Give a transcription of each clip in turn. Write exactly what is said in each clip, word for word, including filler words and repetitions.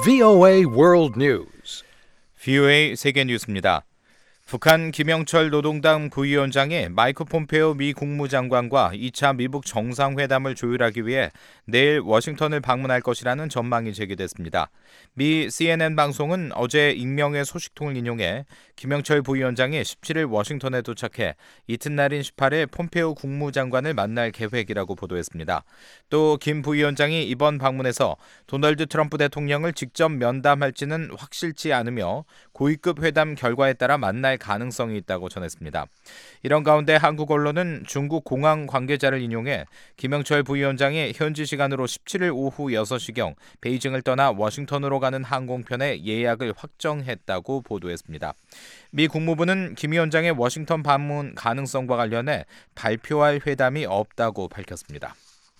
브이오에이 World News. 브이오에이 세계 뉴스입니다. 북한 김영철 노동당 부위원장이 마이크 폼페오 미 국무장관과 이 차 미북 정상회담을 조율하기 위해 내일 워싱턴을 방문할 것이라는 전망이 제기됐습니다. 미 씨엔엔 방송은 어제 익명의 소식통을 인용해 김영철 부위원장이 십칠일 워싱턴에 도착해 이튿날인 십팔일 폼페오 국무장관을 만날 계획이라고 보도했습니다. 또 김 부위원장이 이번 방문에서 도널드 트럼프 대통령을 직접 면담할지는 확실치 않으며 고위급 회담 결과에 따라 만날 가능성이 있다고 전했습니다. 이런 가운데 한국 언론은 중국 공항 관계자를 인용해 김영철 부위원장이 현지 시간으로 십칠일 오후 여섯 시경 베이징을 떠나 워싱턴으로 가는 항공편의 예약을 확정했다고 보도했습니다. 미 국무부는 김 위원장의 워싱턴 방문 가능성과 관련해 발표할 회담이 없다고 밝혔습니다.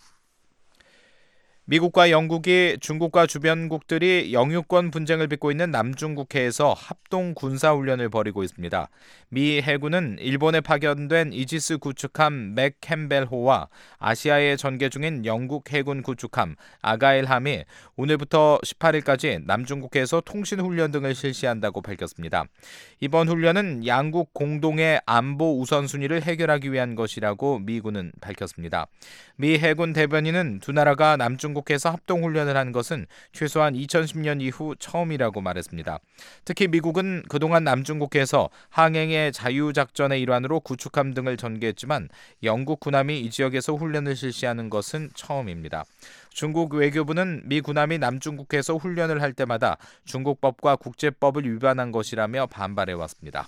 미국과 영국이 중국과 주변국들이 영유권 분쟁을 빚고 있는 남중국해에서 합동 군사훈련을 벌이고 있습니다. 미 해군은 일본에 파견된 이지스 구축함 맥캠벨호와 아시아에 전개 중인 영국 해군 구축함 아가일함이 오늘부터 십팔일까지 남중국해에서 통신훈련 등을 실시한다고 밝혔습니다. 이번 훈련은 양국 공동의 안보 우선순위를 해결하기 위한 것이라고 미군은 밝혔습니다. 미 해군 대변인은 두 나라가 남중 중국해에서 합동훈련을 한 것은 최소한 이천십년 이후 처음이라고 말했습니다. 특히 미국은 그동안 남중국해에서 항행의 자유작전의 일환으로 구축함 등을 전개했지만 영국 군함이 이 지역에서 훈련을 실시하는 것은 처음입니다. 중국 외교부는 미 군함이 남중국해에서 훈련을 할 때마다 중국법과 국제법을 위반한 것이라며 반발해왔습니다.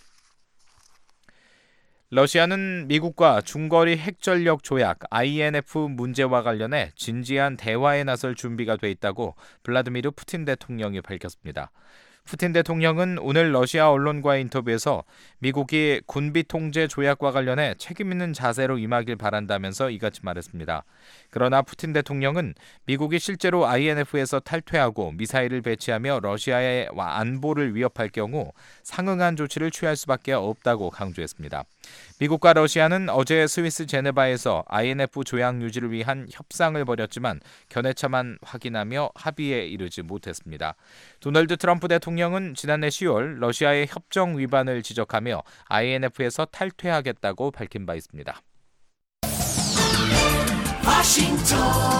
러시아는 미국과 중거리 핵전력 조약 아이엔에프 문제와 관련해 진지한 대화에 나설 준비가 돼 있다고 블라디미르 푸틴 대통령이 밝혔습니다. 푸틴 대통령은 오늘 러시아 언론과의 인터뷰에서 미국이 군비 통제 조약과 관련해 책임 있는 자세로 임하길 바란다면서 이같이 말했습니다. 그러나 푸틴 대통령은 미국이 실제로 아이엔에프에서 탈퇴하고 미사일을 배치하며 러시아의 안보를 위협할 경우 상응한 조치를 취할 수밖에 없다고 강조했습니다. 미국과 러시아는 어제 스위스 제네바에서 아이엔에프 조약 유지를 위한 협상을 벌였지만 견해차만 확인하며 합의에 이르지 못했습니다. 도널드 트럼프 대통령은 지난해 시월 러시아의 협정 위반을 지적하며 아이엔에프에서 탈퇴하겠다고 밝힌 바 있습니다. 워싱턴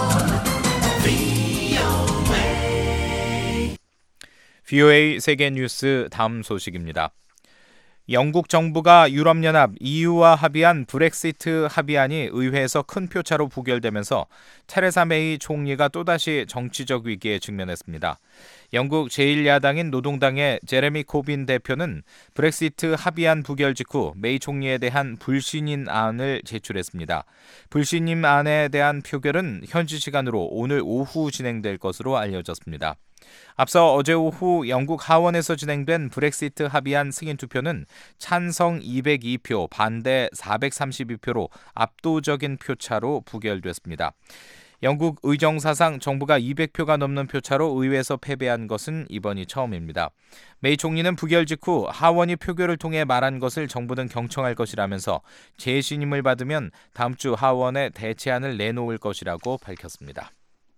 브이오에이 브이오에이 세계 뉴스 다음 소식입니다. 영국 정부가 유럽연합 이유와 합의한 브렉시트 합의안이 의회에서 큰 표차로 부결되면서 테레사 메이 총리가 또다시 정치적 위기에 직면했습니다. 영국 제일 야당인 노동당의 제레미 코빈 대표는 브렉시트 합의안 부결 직후 메이 총리에 대한 불신임안을 제출했습니다. 불신임안에 대한 표결은 현지 시간으로 오늘 오후 진행될 것으로 알려졌습니다. 앞서 어제 오후 영국 하원에서 진행된 브렉시트 합의안 승인 투표는 찬성 이백이 표, 반대 사백삼십이 표로 압도적인 표차로 부결됐습니다. 영국 의정사상 정부가 이백 표가 넘는 표차로 의회에서 패배한 것은 이번이 처음입니다. 메이 총리는 부결 직후 하원이 표결을 통해 말한 것을 정부는 경청할 것이라면서 재신임을 받으면 다음 주 하원에 대체안을 내놓을 것이라고 밝혔습니다.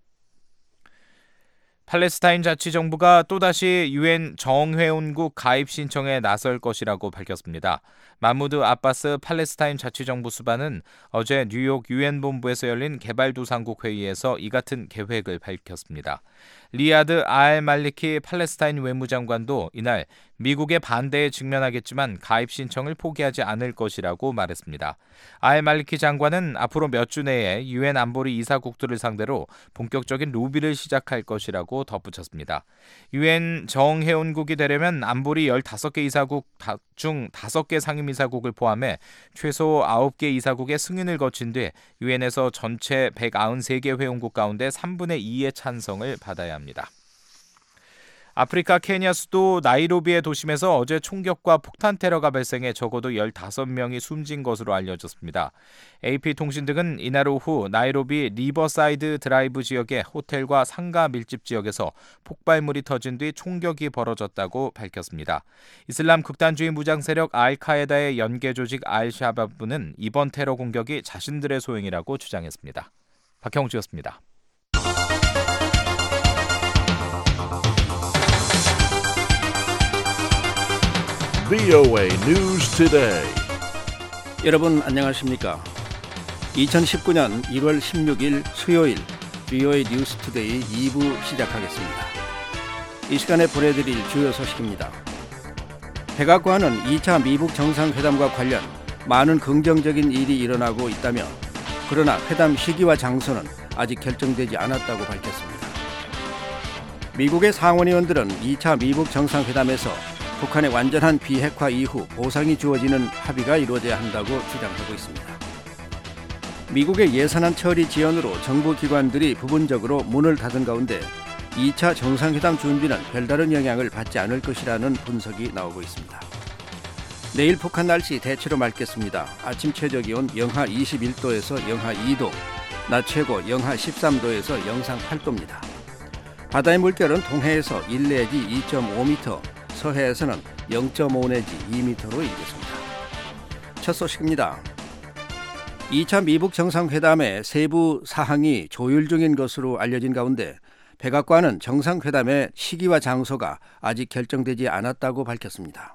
팔레스타인 자치정부가 또다시 유엔 정회원국 가입 신청에 나설 것이라고 밝혔습니다. 마무드 아바스 팔레스타인 자치정부 수반은 어제 뉴욕 유엔 본부에서 열린 개발도상국 회의에서 이 같은 계획을 밝혔습니다. 리야드 알 말리키 팔레스타인 외무장관도 이날 미국의 반대에 직면하겠지만 가입 신청을 포기하지 않을 것이라고 말했습니다. 알 말리키 장관은 앞으로 몇 주 내에 유엔 안보리 이사국들을 상대로 본격적인 로비를 시작할 것이라고 덧붙였습니다. 유엔 정회원국이 되려면 안보리 열다섯 개 이사국 중 다섯 개 상임이사국을 포함해 최소 아홉 개 이사국의 승인을 거친 뒤 유엔에서 전체 백구십삼 개 회원국 가운데 삼분의 이의 찬성을 받아야 합니다. 아프리카 케냐 수도 나이로비의 도심에서 어제 총격과 폭탄 테러가 발생해 적어도 열다섯 명이 숨진 것으로 알려졌습니다. 에이피통신 등은 이날 오후 나이로비 리버사이드 드라이브 지역의 호텔과 상가 밀집 지역에서 폭발물이 터진 뒤 총격이 벌어졌다고 밝혔습니다. 이슬람 극단주의 무장 세력 알카에다의 연계 조직 알샤바브는 이번 테러 공격이 자신들의 소행이라고 주장했습니다. 박형주였습니다. 브이오에이 News Today. 여러분 안녕하십니까? 이천십구 년 일월 십육일 수요일 브이오에이 뉴스 투데이 이 부 시작하겠습니다. 이 시간에 보내드릴 주요 소식입니다. 백악관은 이 차 미북 정상회담과 관련 많은 긍정적인 일이 일어나고 있다며 그러나 회담 시기와 장소는 아직 결정되지 않았다고 밝혔습니다. 미국의 상원의원들은 이 차 미북 정상회담에서 북한의 완전한 비핵화 이후 보상이 주어지는 합의가 이루어져야 한다고 주장하고 있습니다. 미국의 예산안 처리 지연으로 정부 기관들이 부분적으로 문을 닫은 가운데 이 차 정상회담 준비는 별다른 영향을 받지 않을 것이라는 분석이 나오고 있습니다. 내일 북한 날씨 대체로 맑겠습니다. 아침 최저기온 영하 이십일 도에서 영하 이 도, 낮 최고 영하 십삼 도에서 영상 팔 도입니다. 바다의 물결은 동해에서 일 내지 이 점 오 미터, 서해에서는 영 점 오 내지 이 미터로 일겠습니다. 첫 소식입니다. 이 차 미북 정상회담의 세부 사항이 조율 중인 것으로 알려진 가운데 백악관은 정상회담의 시기와 장소가 아직 결정되지 않았다고 밝혔습니다.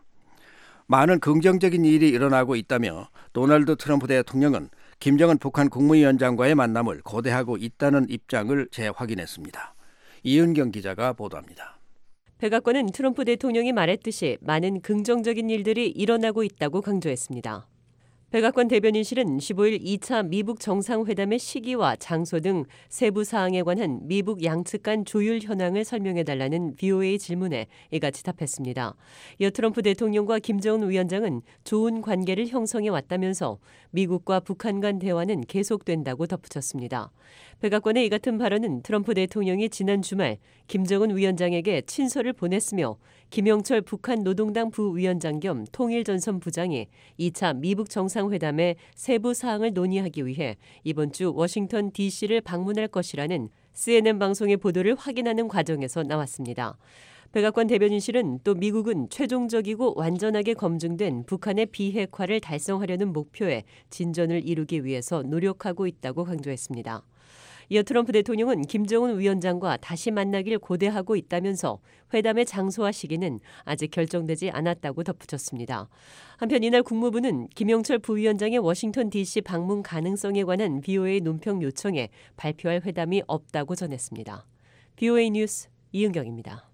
많은 긍정적인 일이 일어나고 있다며 도널드 트럼프 대통령은 김정은 북한 국무위원장과의 만남을 고대하고 있다는 입장을 재확인했습니다. 이은경 기자가 보도합니다. 백악관은 트럼프 대통령이 말했듯이 많은 긍정적인 일들이 일어나고 있다고 강조했습니다. 백악관 대변인실은 십오일 이 차 미북 정상회담의 시기와 장소 등 세부 사항에 관한 미북 양측 간 조율 현황을 설명해달라는 브이오에이 질문에 이같이 답했습니다. 이어 트럼프 대통령과 김정은 위원장은 좋은 관계를 형성해 왔다면서 미국과 북한 간 대화는 계속된다고 덧붙였습니다. 백악관의 이 같은 발언은 트럼프 대통령이 지난 주말 김정은 위원장에게 친서를 보냈으며 김영철 북한 노동당 부위원장 겸 통일전선 부장이 이 차 미북 정상회담의 세부 사항을 논의하기 위해 이번 주 워싱턴 디씨를 방문할 것이라는 씨엔엔 방송의 보도를 확인하는 과정에서 나왔습니다. 백악관 대변인실은 또 미국은 최종적이고 완전하게 검증된 북한의 비핵화를 달성하려는 목표에 진전을 이루기 위해서 노력하고 있다고 강조했습니다. 이어 트럼프 대통령은 김정은 위원장과 다시 만나길 고대하고 있다면서 회담의 장소와 시기는 아직 결정되지 않았다고 덧붙였습니다. 한편 이날 국무부는 김영철 부위원장의 워싱턴 디씨 방문 가능성에 관한 브이오에이 논평 요청에 발표할 회담이 없다고 전했습니다. 브이오에이 뉴스 이은경입니다.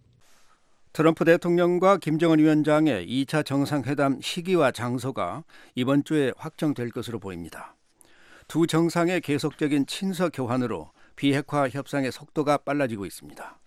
트럼프 대통령과 김정은 위원장의 이 차 정상회담 시기와 장소가 이번 주에 확정될 것으로 보입니다. 두 정상의 계속적인 친서 교환으로 비핵화 협상의 속도가 빨라지고 있습니다.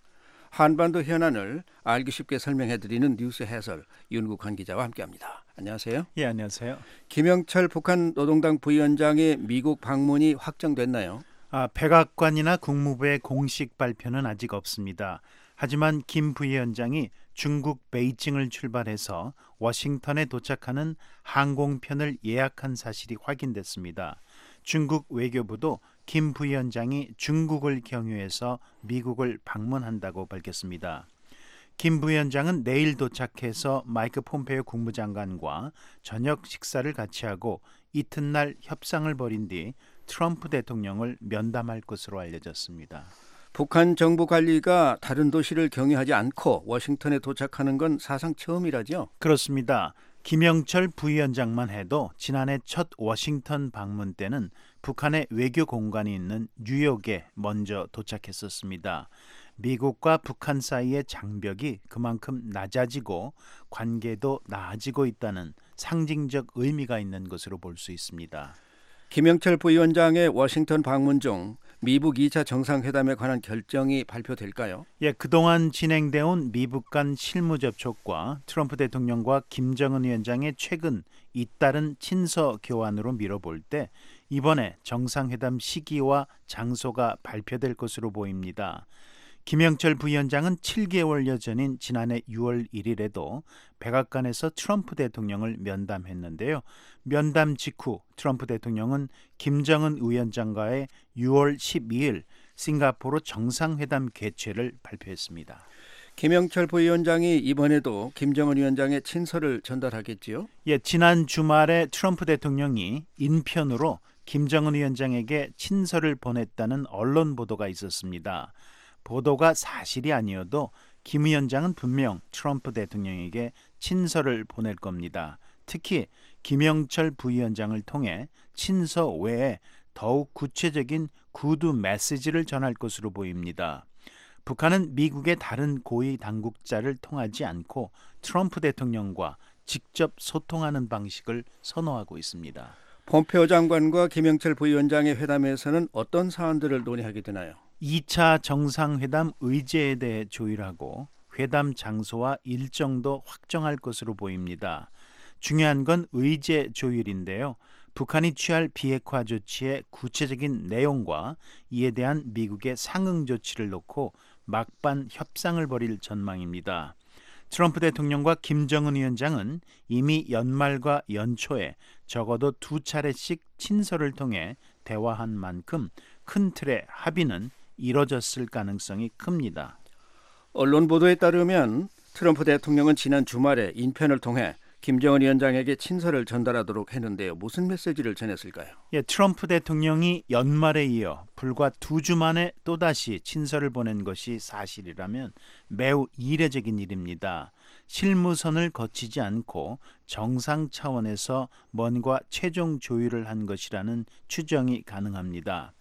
한반도 현안을 알기 쉽게 설명해드리는 뉴스 해설 윤국환 기자와 함께합니다. 안녕하세요. 예, 안녕하세요. 김영철 북한 노동당 부위원장의 미국 방문이 확정됐나요? 아, 백악관이나 국무부의 공식 발표는 아직 없습니다. 하지만 김 부위원장이 중국 베이징을 출발해서 워싱턴에 도착하는 항공편을 예약한 사실이 확인됐습니다. 중국 외교부도 김 부위원장이 중국을 경유해서 미국을 방문한다고 밝혔습니다. 김 부위원장은 내일 도착해서 마이크 폼페이오 국무장관과 저녁 식사를 같이 하고 이튿날 협상을 벌인 뒤 트럼프 대통령을 면담할 것으로 알려졌습니다. 북한 정부 관리가 다른 도시를 경유하지 않고 워싱턴에 도착하는 건 사상 처음이라죠? 그렇습니다. 김영철 부위원장만 해도 지난해 첫 워싱턴 방문 때는 북한의 외교 공관이 있는 뉴욕에 먼저 도착했었습니다. 미국과 북한 사이의 장벽이 그만큼 낮아지고 관계도 나아지고 있다는 상징적 의미가 있는 것으로 볼 수 있습니다. 김영철 부위원장의 워싱턴 방문 중 미북 이 차 정상회담에 관한 결정이 발표될까요? 예, 그동안 진행되어 온 미북 간 실무 접촉과 트럼프 대통령과 김정은 위원장의 최근 잇따른 친서 교환으로 미뤄볼 때 이번에 정상회담 시기와 장소가 발표될 것으로 보입니다. 김영철 부위원장은 칠 개월여 전인 지난해 유월 일일에도 백악관에서 트럼프 대통령을 면담했는데요. 면담 직후 트럼프 대통령은 김정은 위원장과의 유월 십이일 싱가포르 정상회담 개최를 발표했습니다. 김영철 부위원장이 이번에도 김정은 위원장의 친서를 전달하겠지요? 예, 지난 주말에 트럼프 대통령이 인편으로 김정은 위원장에게 친서를 보냈다는 언론 보도가 있었습니다. 보도가 사실이 아니어도 김 위원장은 분명 트럼프 대통령에게 친서를 보낼 겁니다. 특히 김영철 부위원장을 통해 친서 외에 더욱 구체적인 구두 메시지를 전할 것으로 보입니다. 북한은 미국의 다른 고위 당국자를 통하지 않고 트럼프 대통령과 직접 소통하는 방식을 선호하고 있습니다. 폼페오 장관과 김영철 부위원장의 회담에서는 어떤 사안들을 논의하게 되나요? 이 차 정상회담 의제에 대해 조율하고 회담 장소와 일정도 확정할 것으로 보입니다. 중요한 건 의제 조율인데요. 북한이 취할 비핵화 조치의 구체적인 내용과 이에 대한 미국의 상응 조치를 놓고 막판 협상을 벌일 전망입니다. 트럼프 대통령과 김정은 위원장은 이미 연말과 연초에 적어도 두 차례씩 친서를 통해 대화한 만큼 큰 틀의 합의는 이뤄졌을 가능성이 큽니다. 언론 보도에 따르면 트럼프 대통령은 지난 주말에 인편을 통해 김정은 위원장에게 친서를 전달하도록 했는데요. 무슨 메시지를 전했을까요? 예, 트럼프 대통령이 연말에 이어 불과 두 주 만에 또다시 친서를 보낸 것이 사실이라면 매우 이례적인 일입니다. 실무선을 거치지 않고 정상 차원에서 뭔가 최종 조율을 한 것이라는 추정이 가능합니다.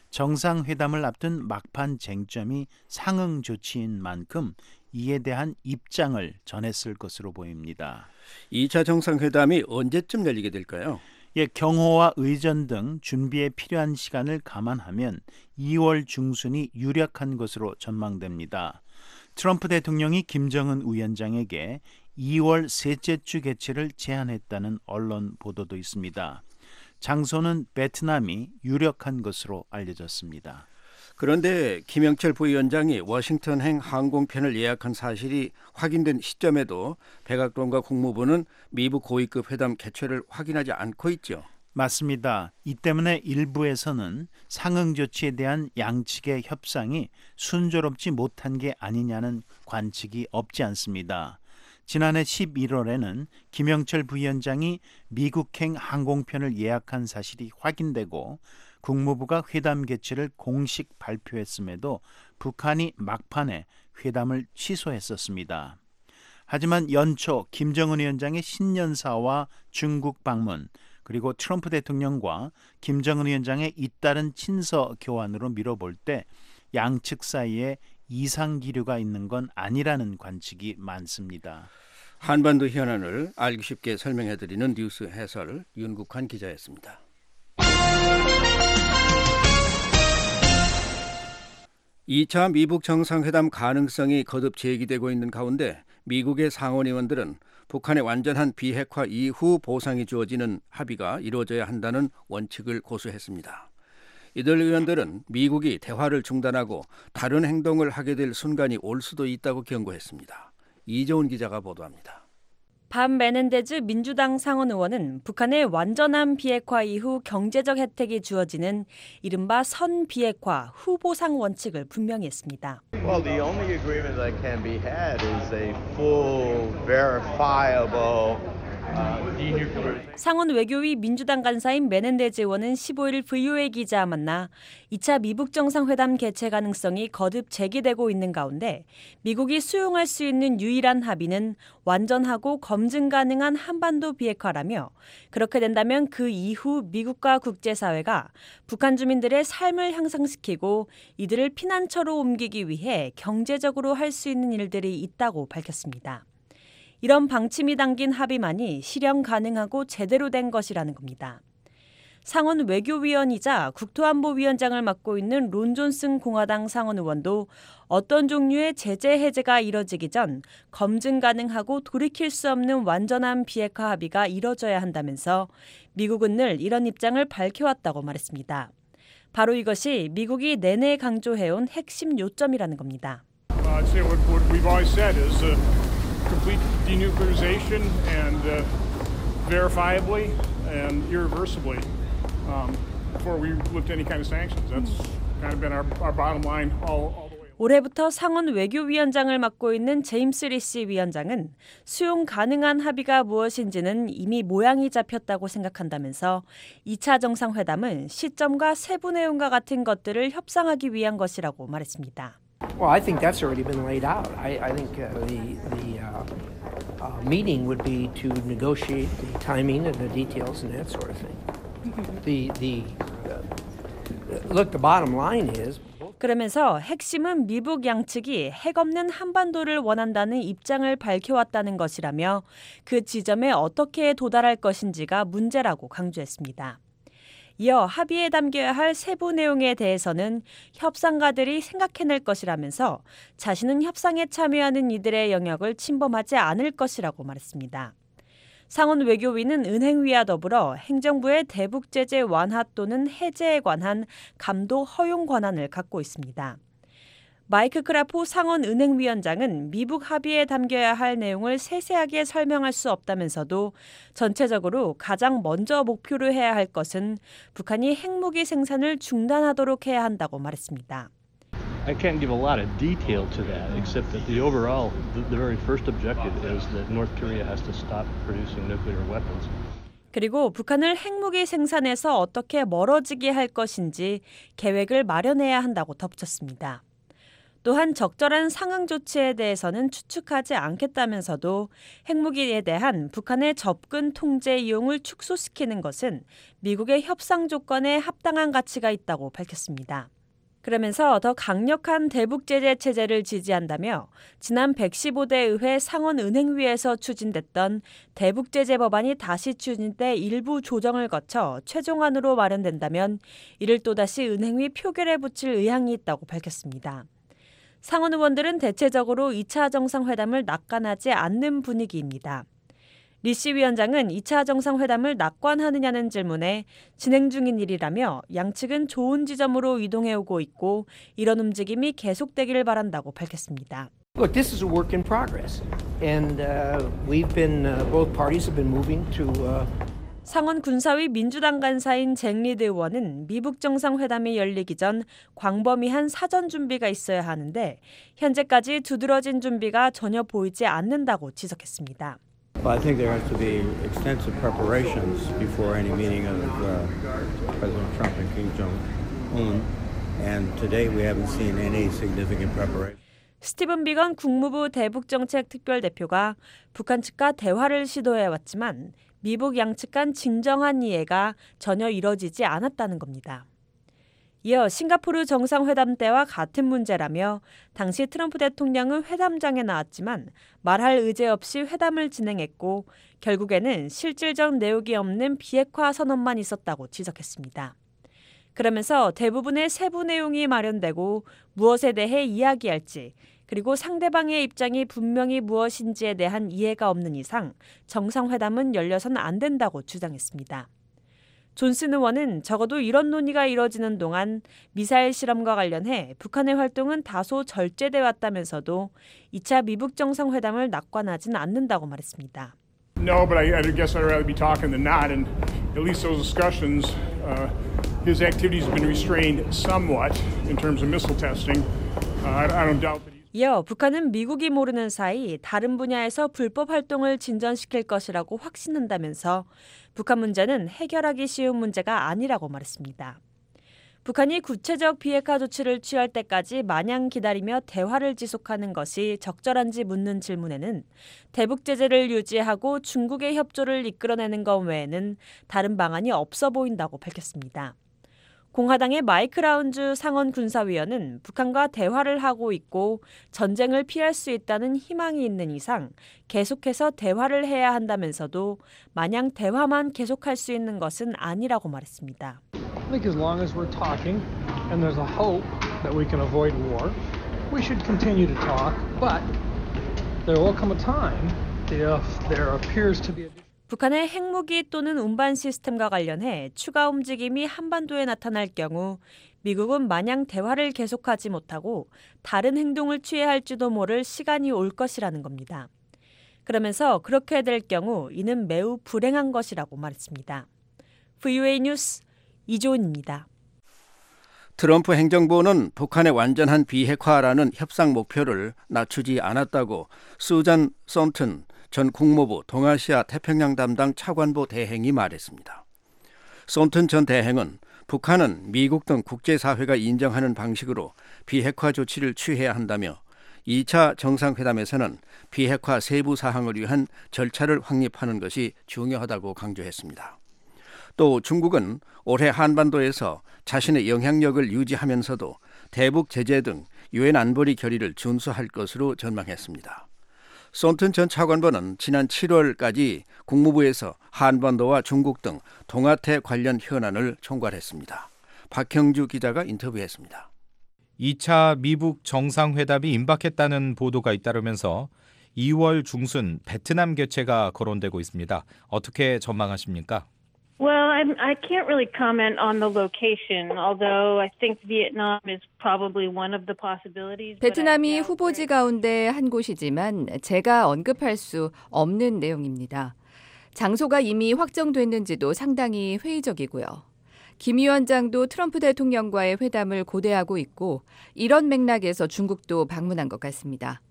정상회담을 앞둔 막판 쟁점이 상응 조치인 만큼 이에 대한 입장을 전했을 것으로 보입니다. 이 차 정상회담이 언제쯤 열리게 될까요? 예, 경호와 의전 등 준비에 필요한 시간을 감안하면 이월 중순이 유력한 것으로 전망됩니다. 트럼프 대통령이 김정은 위원장에게 이월 셋째 주 개최를 제안했다는 언론 보도도 있습니다. 장소는 베트남이 유력한 것으로 알려졌습니다. 그런데 김영철 부위원장이 워싱턴행 항공편을 예약한 사실이 확인된 시점에도 백악관과 국무부는 미국 고위급 회담 개최를 확인하지 않고 있죠. 맞습니다. 이 때문에 일부에서는 상응 조치에 대한 양측의 협상이 순조롭지 못한 게 아니냐는 관측이 없지 않습니다. 지난해 십일월에는 김영철 부위원장이 미국행 항공편을 예약한 사실이 확인되고 국무부가 회담 개최를 공식 발표했음에도 북한이 막판에 회담을 취소했었습니다. 하지만 연초 김정은 위원장의 신년사와 중국 방문 그리고 트럼프 대통령과 김정은 위원장의 잇따른 친서 교환으로 미뤄볼 때 양측 사이에 이상 기류가 있는 건 아니라는 관측이 많습니다. 한반도 현안을 알기 쉽게 설명해드리는 뉴스 해설 윤국환 기자였습니다. 이 차 미북 정상회담 가능성이 거듭 제기되고 있는 가운데 미국의 상원의원들은 북한의 완전한 비핵화 이후 보상이 주어지는 합의가 이루어져야 한다는 원칙을 고수했습니다. 이들 의원들은 미국이 대화를 중단하고 다른 행동을 하게 될 순간이 올 수도 있다고 경고했습니다. 이재훈 기자가 보도합니다. 밥 메넨데즈 민주당 상원 의원은 북한의 완전한 비핵화 이후 경제적 혜택이 주어지는 이른바 선비핵화 후보상 원칙을 분명히 했습니다. Well, the only agreement that can be had is a full, verifiable 상원 외교위 민주당 간사인 메넨데즈 의원은 십오일 브이오에이 기자와 만나 이 차 미북 정상회담 개최 가능성이 거듭 제기되고 있는 가운데 미국이 수용할 수 있는 유일한 합의는 완전하고 검증 가능한 한반도 비핵화라며 그렇게 된다면 그 이후 미국과 국제사회가 북한 주민들의 삶을 향상시키고 이들을 피난처로 옮기기 위해 경제적으로 할 수 있는 일들이 있다고 밝혔습니다. 이런 방침이 담긴 합의만이 실현 가능하고 제대로 된 것이라는 겁니다. 상원 외교위원이자 국토안보위원장을 맡고 있는 론 존슨 공화당 상원 의원도 어떤 종류의 제재 해제가 이뤄지기 전 검증 가능하고 돌이킬 수 없는 완전한 비핵화 합의가 이뤄져야 한다면서 미국은 늘 이런 입장을 밝혀왔다고 말했습니다. 바로 이것이 미국이 내내 강조해온 핵심 요점이라는 겁니다. Complete denuclearization and uh, verifiably and irreversibly um, before we lift any kind of sanctions. That's kind of been our, our bottom line all, all the way. 올해부터 상원 외교위원장을 맡고 있는 제임스 리시 위원장은 수용 가능한 합의가 무엇인지는 이미 모양이 잡혔다고 생각한다면서 이 차 정상회담은 시점과 세부 내용과 같은 것들을 협상하기 위한 것이라고 말했습니다. Well, I think that's already been laid out. I, I think uh, the the uh, uh, meeting would be to negotiate the timing and the details and that sort of thing. The the uh, look, the bottom line is. 그러면서 핵심은 미북 양측이 핵 없는 한반도를 원한다는 입장을 밝혀왔다는 것이라며 그 지점에 어떻게 도달할 것인지가 문제라고 강조했습니다. 이어 합의에 담겨야 할 세부 내용에 대해서는 협상가들이 생각해낼 것이라면서 자신은 협상에 참여하는 이들의 영역을 침범하지 않을 것이라고 말했습니다. 상원 외교위는 은행위와 더불어 행정부의 대북 제재 완화 또는 해제에 관한 감독 허용 권한을 갖고 있습니다. 마이크 크라포 상원 은행위원장은 미북 합의에 담겨야 할 내용을 세세하게 설명할 수 없다면서도 전체적으로 가장 먼저 목표로 해야 할 것은 북한이 핵무기 생산을 중단하도록 해야 한다고 말했습니다. I can't give a lot of detail to that, except that the overall, the, the very first objective is that North Korea has to stop producing nuclear weapons. 그리고 북한을 핵무기 생산에서 어떻게 멀어지게 할 것인지 계획을 마련해야 한다고 덧붙였습니다. 또한 적절한 상응 조치에 대해서는 추측하지 않겠다면서도 핵무기에 대한 북한의 접근 통제 이용을 축소시키는 것은 미국의 협상 조건에 합당한 가치가 있다고 밝혔습니다. 그러면서 더 강력한 대북 제재 체제를 지지한다며 지난 백십오 대 의회 상원은행위에서 추진됐던 대북 제재 법안이 다시 추진돼 일부 조정을 거쳐 최종안으로 마련된다면 이를 또다시 은행위 표결에 붙일 의향이 있다고 밝혔습니다. 상원 의원들은 대체적으로 이 차 정상회담을 낙관하지 않는 분위기입니다. 리시 위원장은 이 차 정상회담을 낙관하느냐는 질문에 진행 중인 일이라며 양측은 좋은 지점으로 이동해오고 있고 이런 움직임이 계속되기를 바란다고 밝혔습니다. Look, this is a work in progress, and uh, we've been uh, both parties have been moving to. Uh... 상원 군사위 민주당 간사인 잭 리드 의원은 미북 정상회담이 열리기 전 광범위한 사전 준비가 있어야 하는데 현재까지 두드러진 준비가 전혀 보이지 않는다고 지적했습니다. Well, I think there has to be extensive preparations before any meeting of uh, President Trump and Kim Jong-un, and today we haven't seen any significant preparation. 스티븐 비건 국무부 대북정책 특별대표가 북한 측과 대화를 시도해왔지만 미북 양측 간 진정한 이해가 전혀 이뤄지지 않았다는 겁니다. 이어 싱가포르 정상회담 때와 같은 문제라며 당시 트럼프 대통령은 회담장에 나왔지만 말할 의제 없이 회담을 진행했고 결국에는 실질적 내용이 없는 비핵화 선언만 있었다고 지적했습니다. 그러면서 대부분의 세부 내용이 마련되고 무엇에 대해 이야기할지 그리고 상대방의 입장이 분명히 무엇인지에 대한 이해가 없는 이상 정상회담은 열려선 안 된다고 주장했습니다. 존슨 의원은 적어도 이런 논의가 이뤄지는 동안 미사일 실험과 관련해 북한의 활동은 다소 절제돼 왔다면서도 이 차 미북 정상회담을 낙관하진 않는다고 말했습니다. No, but I, I guess I'd rather be talking than not, and at least those discussions, uh, his activities have been restrained somewhat in terms of missile testing. Uh, I, I don't doubt that. 이어 북한은 미국이 모르는 사이 다른 분야에서 불법 활동을 진전시킬 것이라고 확신한다면서 북한 문제는 해결하기 쉬운 문제가 아니라고 말했습니다. 북한이 구체적 비핵화 조치를 취할 때까지 마냥 기다리며 대화를 지속하는 것이 적절한지 묻는 질문에는 대북 제재를 유지하고 중국의 협조를 이끌어내는 것 외에는 다른 방안이 없어 보인다고 밝혔습니다. 공화당의 마이크 라운즈 상원 군사위원은 북한과 대화를 하고 있고 전쟁을 피할 수 있다는 희망이 있는 이상 계속해서 대화를 해야 한다면서도 마냥 대화만 계속할 수 있는 것은 아니라고 말했습니다. I think as long as we're talking and there's a hope that we can avoid war, we should continue to talk, but there will come a time if there appears to be a 북한의 핵무기 또는 운반 시스템과 관련해 추가 움직임이 한반도에 나타날 경우 미국은 마냥 대화를 계속하지 못하고 다른 행동을 취해야 할지도 모를 시간이 올 것이라는 겁니다. 그러면서 그렇게 될 경우 이는 매우 불행한 것이라고 말했습니다. 브이오에이 뉴스 이조은입니다. 트럼프 행정부는 북한의 완전한 비핵화라는 협상 목표를 낮추지 않았다고 수잔 썬튼 전 국무부 동아시아 태평양 담당 차관보 대행이 말했습니다. 썬튼 전 대행은 북한은 미국 등 국제사회가 인정하는 방식으로 비핵화 조치를 취해야 한다며 이 차 정상회담에서는 비핵화 세부 사항을 위한 절차를 확립하는 것이 중요하다고 강조했습니다. 또 중국은 올해 한반도에서 자신의 영향력을 유지하면서도 대북 제재 등 유엔 안보리 결의를 준수할 것으로 전망했습니다. 손튼 전 차관보는 지난 칠월까지 국무부에서 한반도와 중국 등 동아태 관련 현안을 총괄했습니다. 박형주 기자가 인터뷰했습니다. 이 차 미북 정상회담이 임박했다는 보도가 잇따르면서 이월 중순 베트남 개최가 거론되고 있습니다. 어떻게 전망하십니까? Well, I'm, I can't really comment on the location, although I think Vietnam is probably one of the possibilities. 베트남이 후보지 가운데 한 곳이지만 제가 언급할 수 없는 내용입니다. 장소가 이미 확정됐는지도 상당히 회의적이고요. 김 위원장도 트럼프 대통령과의 회담을 고대하고 있고 이런 맥락에서 중국도 방문한 것 같습니다.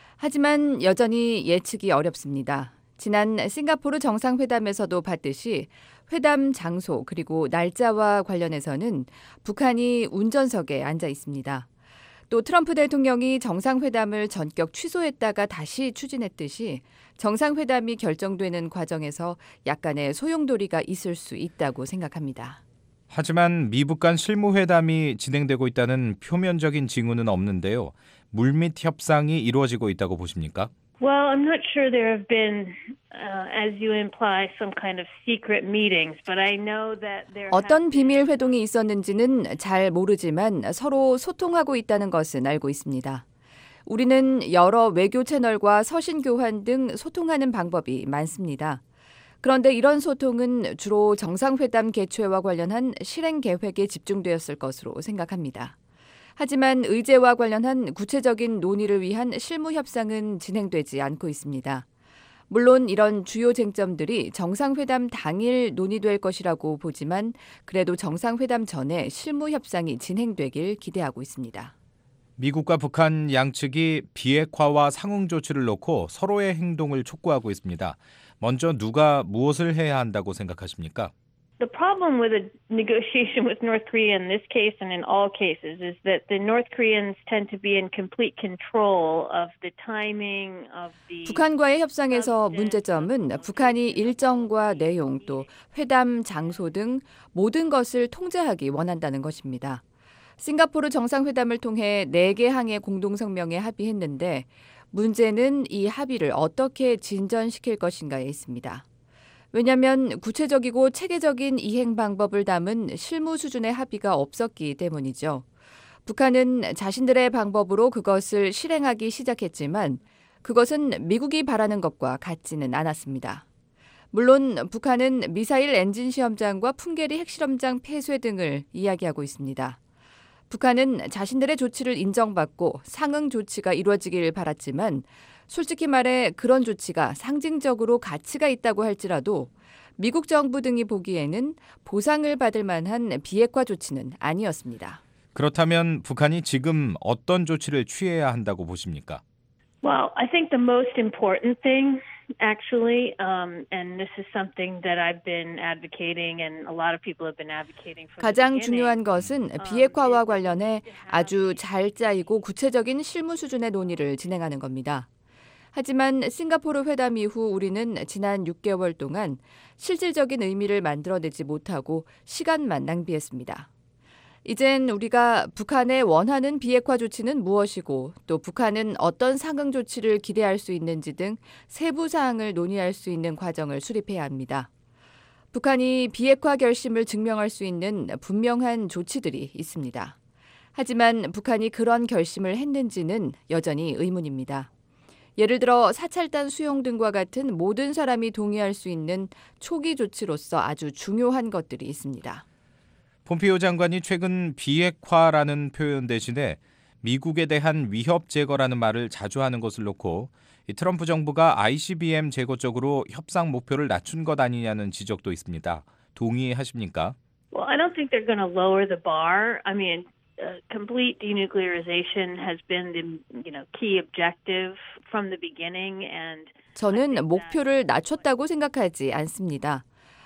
하지만 여전히 예측이 어렵습니다. 지난 싱가포르 정상회담에서도 봤듯이 회담 장소 그리고 날짜와 관련해서는 북한이 운전석에 앉아 있습니다. 또 트럼프 대통령이 정상회담을 전격 취소했다가 다시 추진했듯이 정상회담이 결정되는 과정에서 약간의 소용돌이가 있을 수 있다고 생각합니다. 하지만 미북 간 실무회담이 진행되고 있다는 표면적인 징후는 없는데요. 물밑 협상이 이루어지고 있다고 보십니까? Well, I'm not sure there have been, uh, as you imply, some kind of secret meetings, but I know that there. 어떤 비밀 회동이 있었는지는 잘 모르지만 서로 소통하고 있다는 것은 알고 있습니다. 우리는 여러 외교 채널과 서신 교환 등 소통하는 방법이 많습니다. 그런데 이런 소통은 주로 정상회담 개최와 관련한 실행 계획에 집중되었을 것으로 생각합니다. 하지만 의제와 관련한 구체적인 논의를 위한 실무 협상은 진행되지 않고 있습니다. 물론 이런 주요 쟁점들이 정상회담 당일 논의될 것이라고 보지만 그래도 정상회담 전에 실무 협상이 진행되길 기대하고 있습니다. 미국과 북한 양측이 비핵화와 상응 조치를 놓고 서로의 행동을 촉구하고 있습니다. 먼저 누가 무엇을 해야 한다고 생각하십니까? The problem with a negotiation with North Korea in this case and in all cases is that the North Koreans tend to be in complete control of the timing of the. 북한과의 협상에서 문제점은 북한이 일정과 내용 또 회담 장소 등 모든 것을 통제하기 원한다는 것입니다. 싱가포르 정상회담을 통해 네 개 항의 공동성명에 합의했는데 문제는 이 합의를 어떻게 진전시킬 것인가에 있습니다. 왜냐하면 구체적이고 체계적인 이행 방법을 담은 실무 수준의 합의가 없었기 때문이죠. 북한은 자신들의 방법으로 그것을 실행하기 시작했지만 그것은 미국이 바라는 것과 같지는 않았습니다. 물론 북한은 미사일 엔진 시험장과 풍계리 핵실험장 폐쇄 등을 이야기하고 있습니다. 북한은 자신들의 조치를 인정받고 상응 조치가 이루어지길 바랐지만 솔직히 말해 그런 조치가 상징적으로 가치가 있다고 할지라도 미국 정부 등이 보기에는 보상을 받을 만한 비핵화 조치는 아니었습니다. 그렇다면 북한이 지금 어떤 조치를 취해야 한다고 보십니까? Well, I think the most important thing, actually, um, and this is something that I've been advocating and a lot of people have been advocating from the 가장 beginning. 중요한 것은 비핵화와 관련해 아주 잘 짜이고 구체적인 실무 수준의 논의를 진행하는 겁니다. 하지만 싱가포르 회담 이후 우리는 지난 육 개월 동안 실질적인 의미를 만들어내지 못하고 시간만 낭비했습니다. 이젠 우리가 북한의 원하는 비핵화 조치는 무엇이고 또 북한은 어떤 상응 조치를 기대할 수 있는지 등 세부 사항을 논의할 수 있는 과정을 수립해야 합니다. 북한이 비핵화 결심을 증명할 수 있는 분명한 조치들이 있습니다. 하지만 북한이 그런 결심을 했는지는 여전히 의문입니다. 예를 들어 사찰단 수용 등과 같은 모든 사람이 동의할 수 있는 초기 조치로서 아주 중요한 것들이 있습니다. 폼페이오 장관이 최근 비핵화라는 표현 대신에 미국에 대한 위협 제거라는 말을 자주 하는 것을 놓고 이 트럼프 정부가 아이씨비엠 제거 쪽으로 협상 목표를 낮춘 것 아니냐는 지적도 있습니다. 동의하십니까? Well, I don't think they're going to lower the bar. I mean, uh, complete denuclearization has been the, you know, key objective from the beginning, and 저는 목표를 낮췄다고 생각하지 않습니다.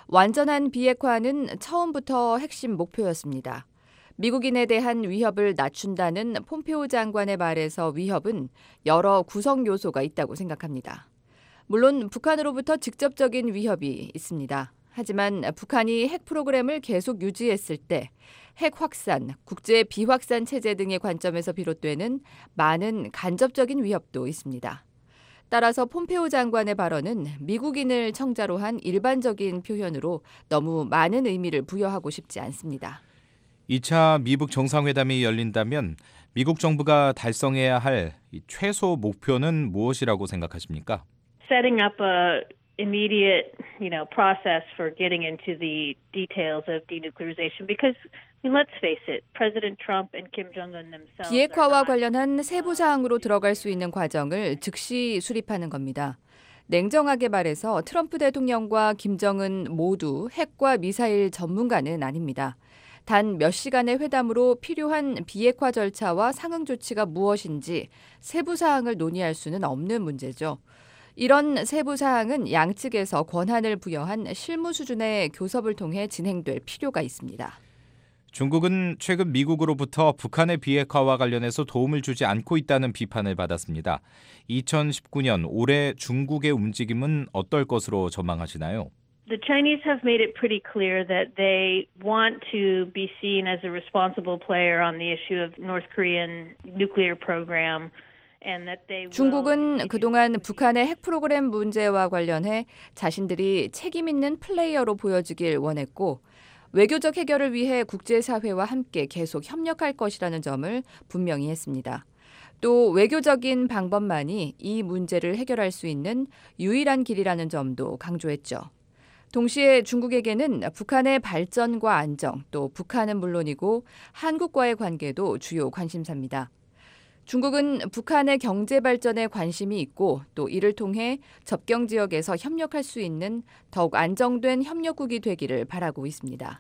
완전한 비핵화는 처음부터 핵심 목표였습니다. 미국인에 대한 위협을 낮춘다는 폼페오 장관의 말에서 위협은 여러 구성 요소가 있다고 생각합니다. 물론 북한으로부터 직접적인 위협이 있습니다. 하지만 북한이 핵 프로그램을 계속 유지했을 때 핵 확산, 국제 비확산 체제 등의 관점에서 비롯되는 많은 간접적인 위협도 있습니다. 따라서 폼페오 장관의 발언은 미국인을 청자로 한 일반적인 표현으로 너무 많은 의미를 부여하고 싶지 않습니다. 이 차 미북 정상회담이 열린다면 미국 정부가 달성해야 할 최소 목표는 무엇이라고 생각하십니까? Setting up a immediate, you know, process for getting into the details of denuclearization because I mean, let's face it, President Trump and Kim Jong-un themselves. 비핵화와 관련한 세부 사항으로 들어갈 수 있는 과정을 즉시 수립하는 겁니다. 냉정하게 말해서 트럼프 대통령과 김정은 모두 핵과 미사일 전문가는 아닙니다. 단 몇 시간의 회담으로 필요한 비핵화 절차와 상응 조치가 무엇인지 세부 사항을 논의할 수는 없는 문제죠. 이런 세부 사항은 양측에서 권한을 부여한 실무 수준의 교섭을 통해 진행될 필요가 있습니다. 중국은 최근 미국으로부터 북한의 비핵화와 관련해서 도움을 주지 않고 있다는 비판을 받았습니다. 이천십구 년 올해 중국의 움직임은 어떨 것으로 전망하시나요? The Chinese have made it pretty clear that they want to be seen as a responsible player on the issue of North Korean nuclear program. 중국은 그동안 북한의 핵 프로그램 문제와 관련해 자신들이 책임 있는 플레이어로 보여지길 원했고 외교적 해결을 위해 국제사회와 함께 계속 협력할 것이라는 점을 분명히 했습니다. 또 외교적인 방법만이 이 문제를 해결할 수 있는 유일한 길이라는 점도 강조했죠. 동시에 중국에게는 북한의 발전과 안정, 또 북한은 물론이고 한국과의 관계도 주요 관심사입니다. 중국은 북한의 경제 발전에 관심이 있고 또 이를 통해 접경 지역에서 협력할 수 있는 더욱 안정된 협력국이 되기를 바라고 있습니다.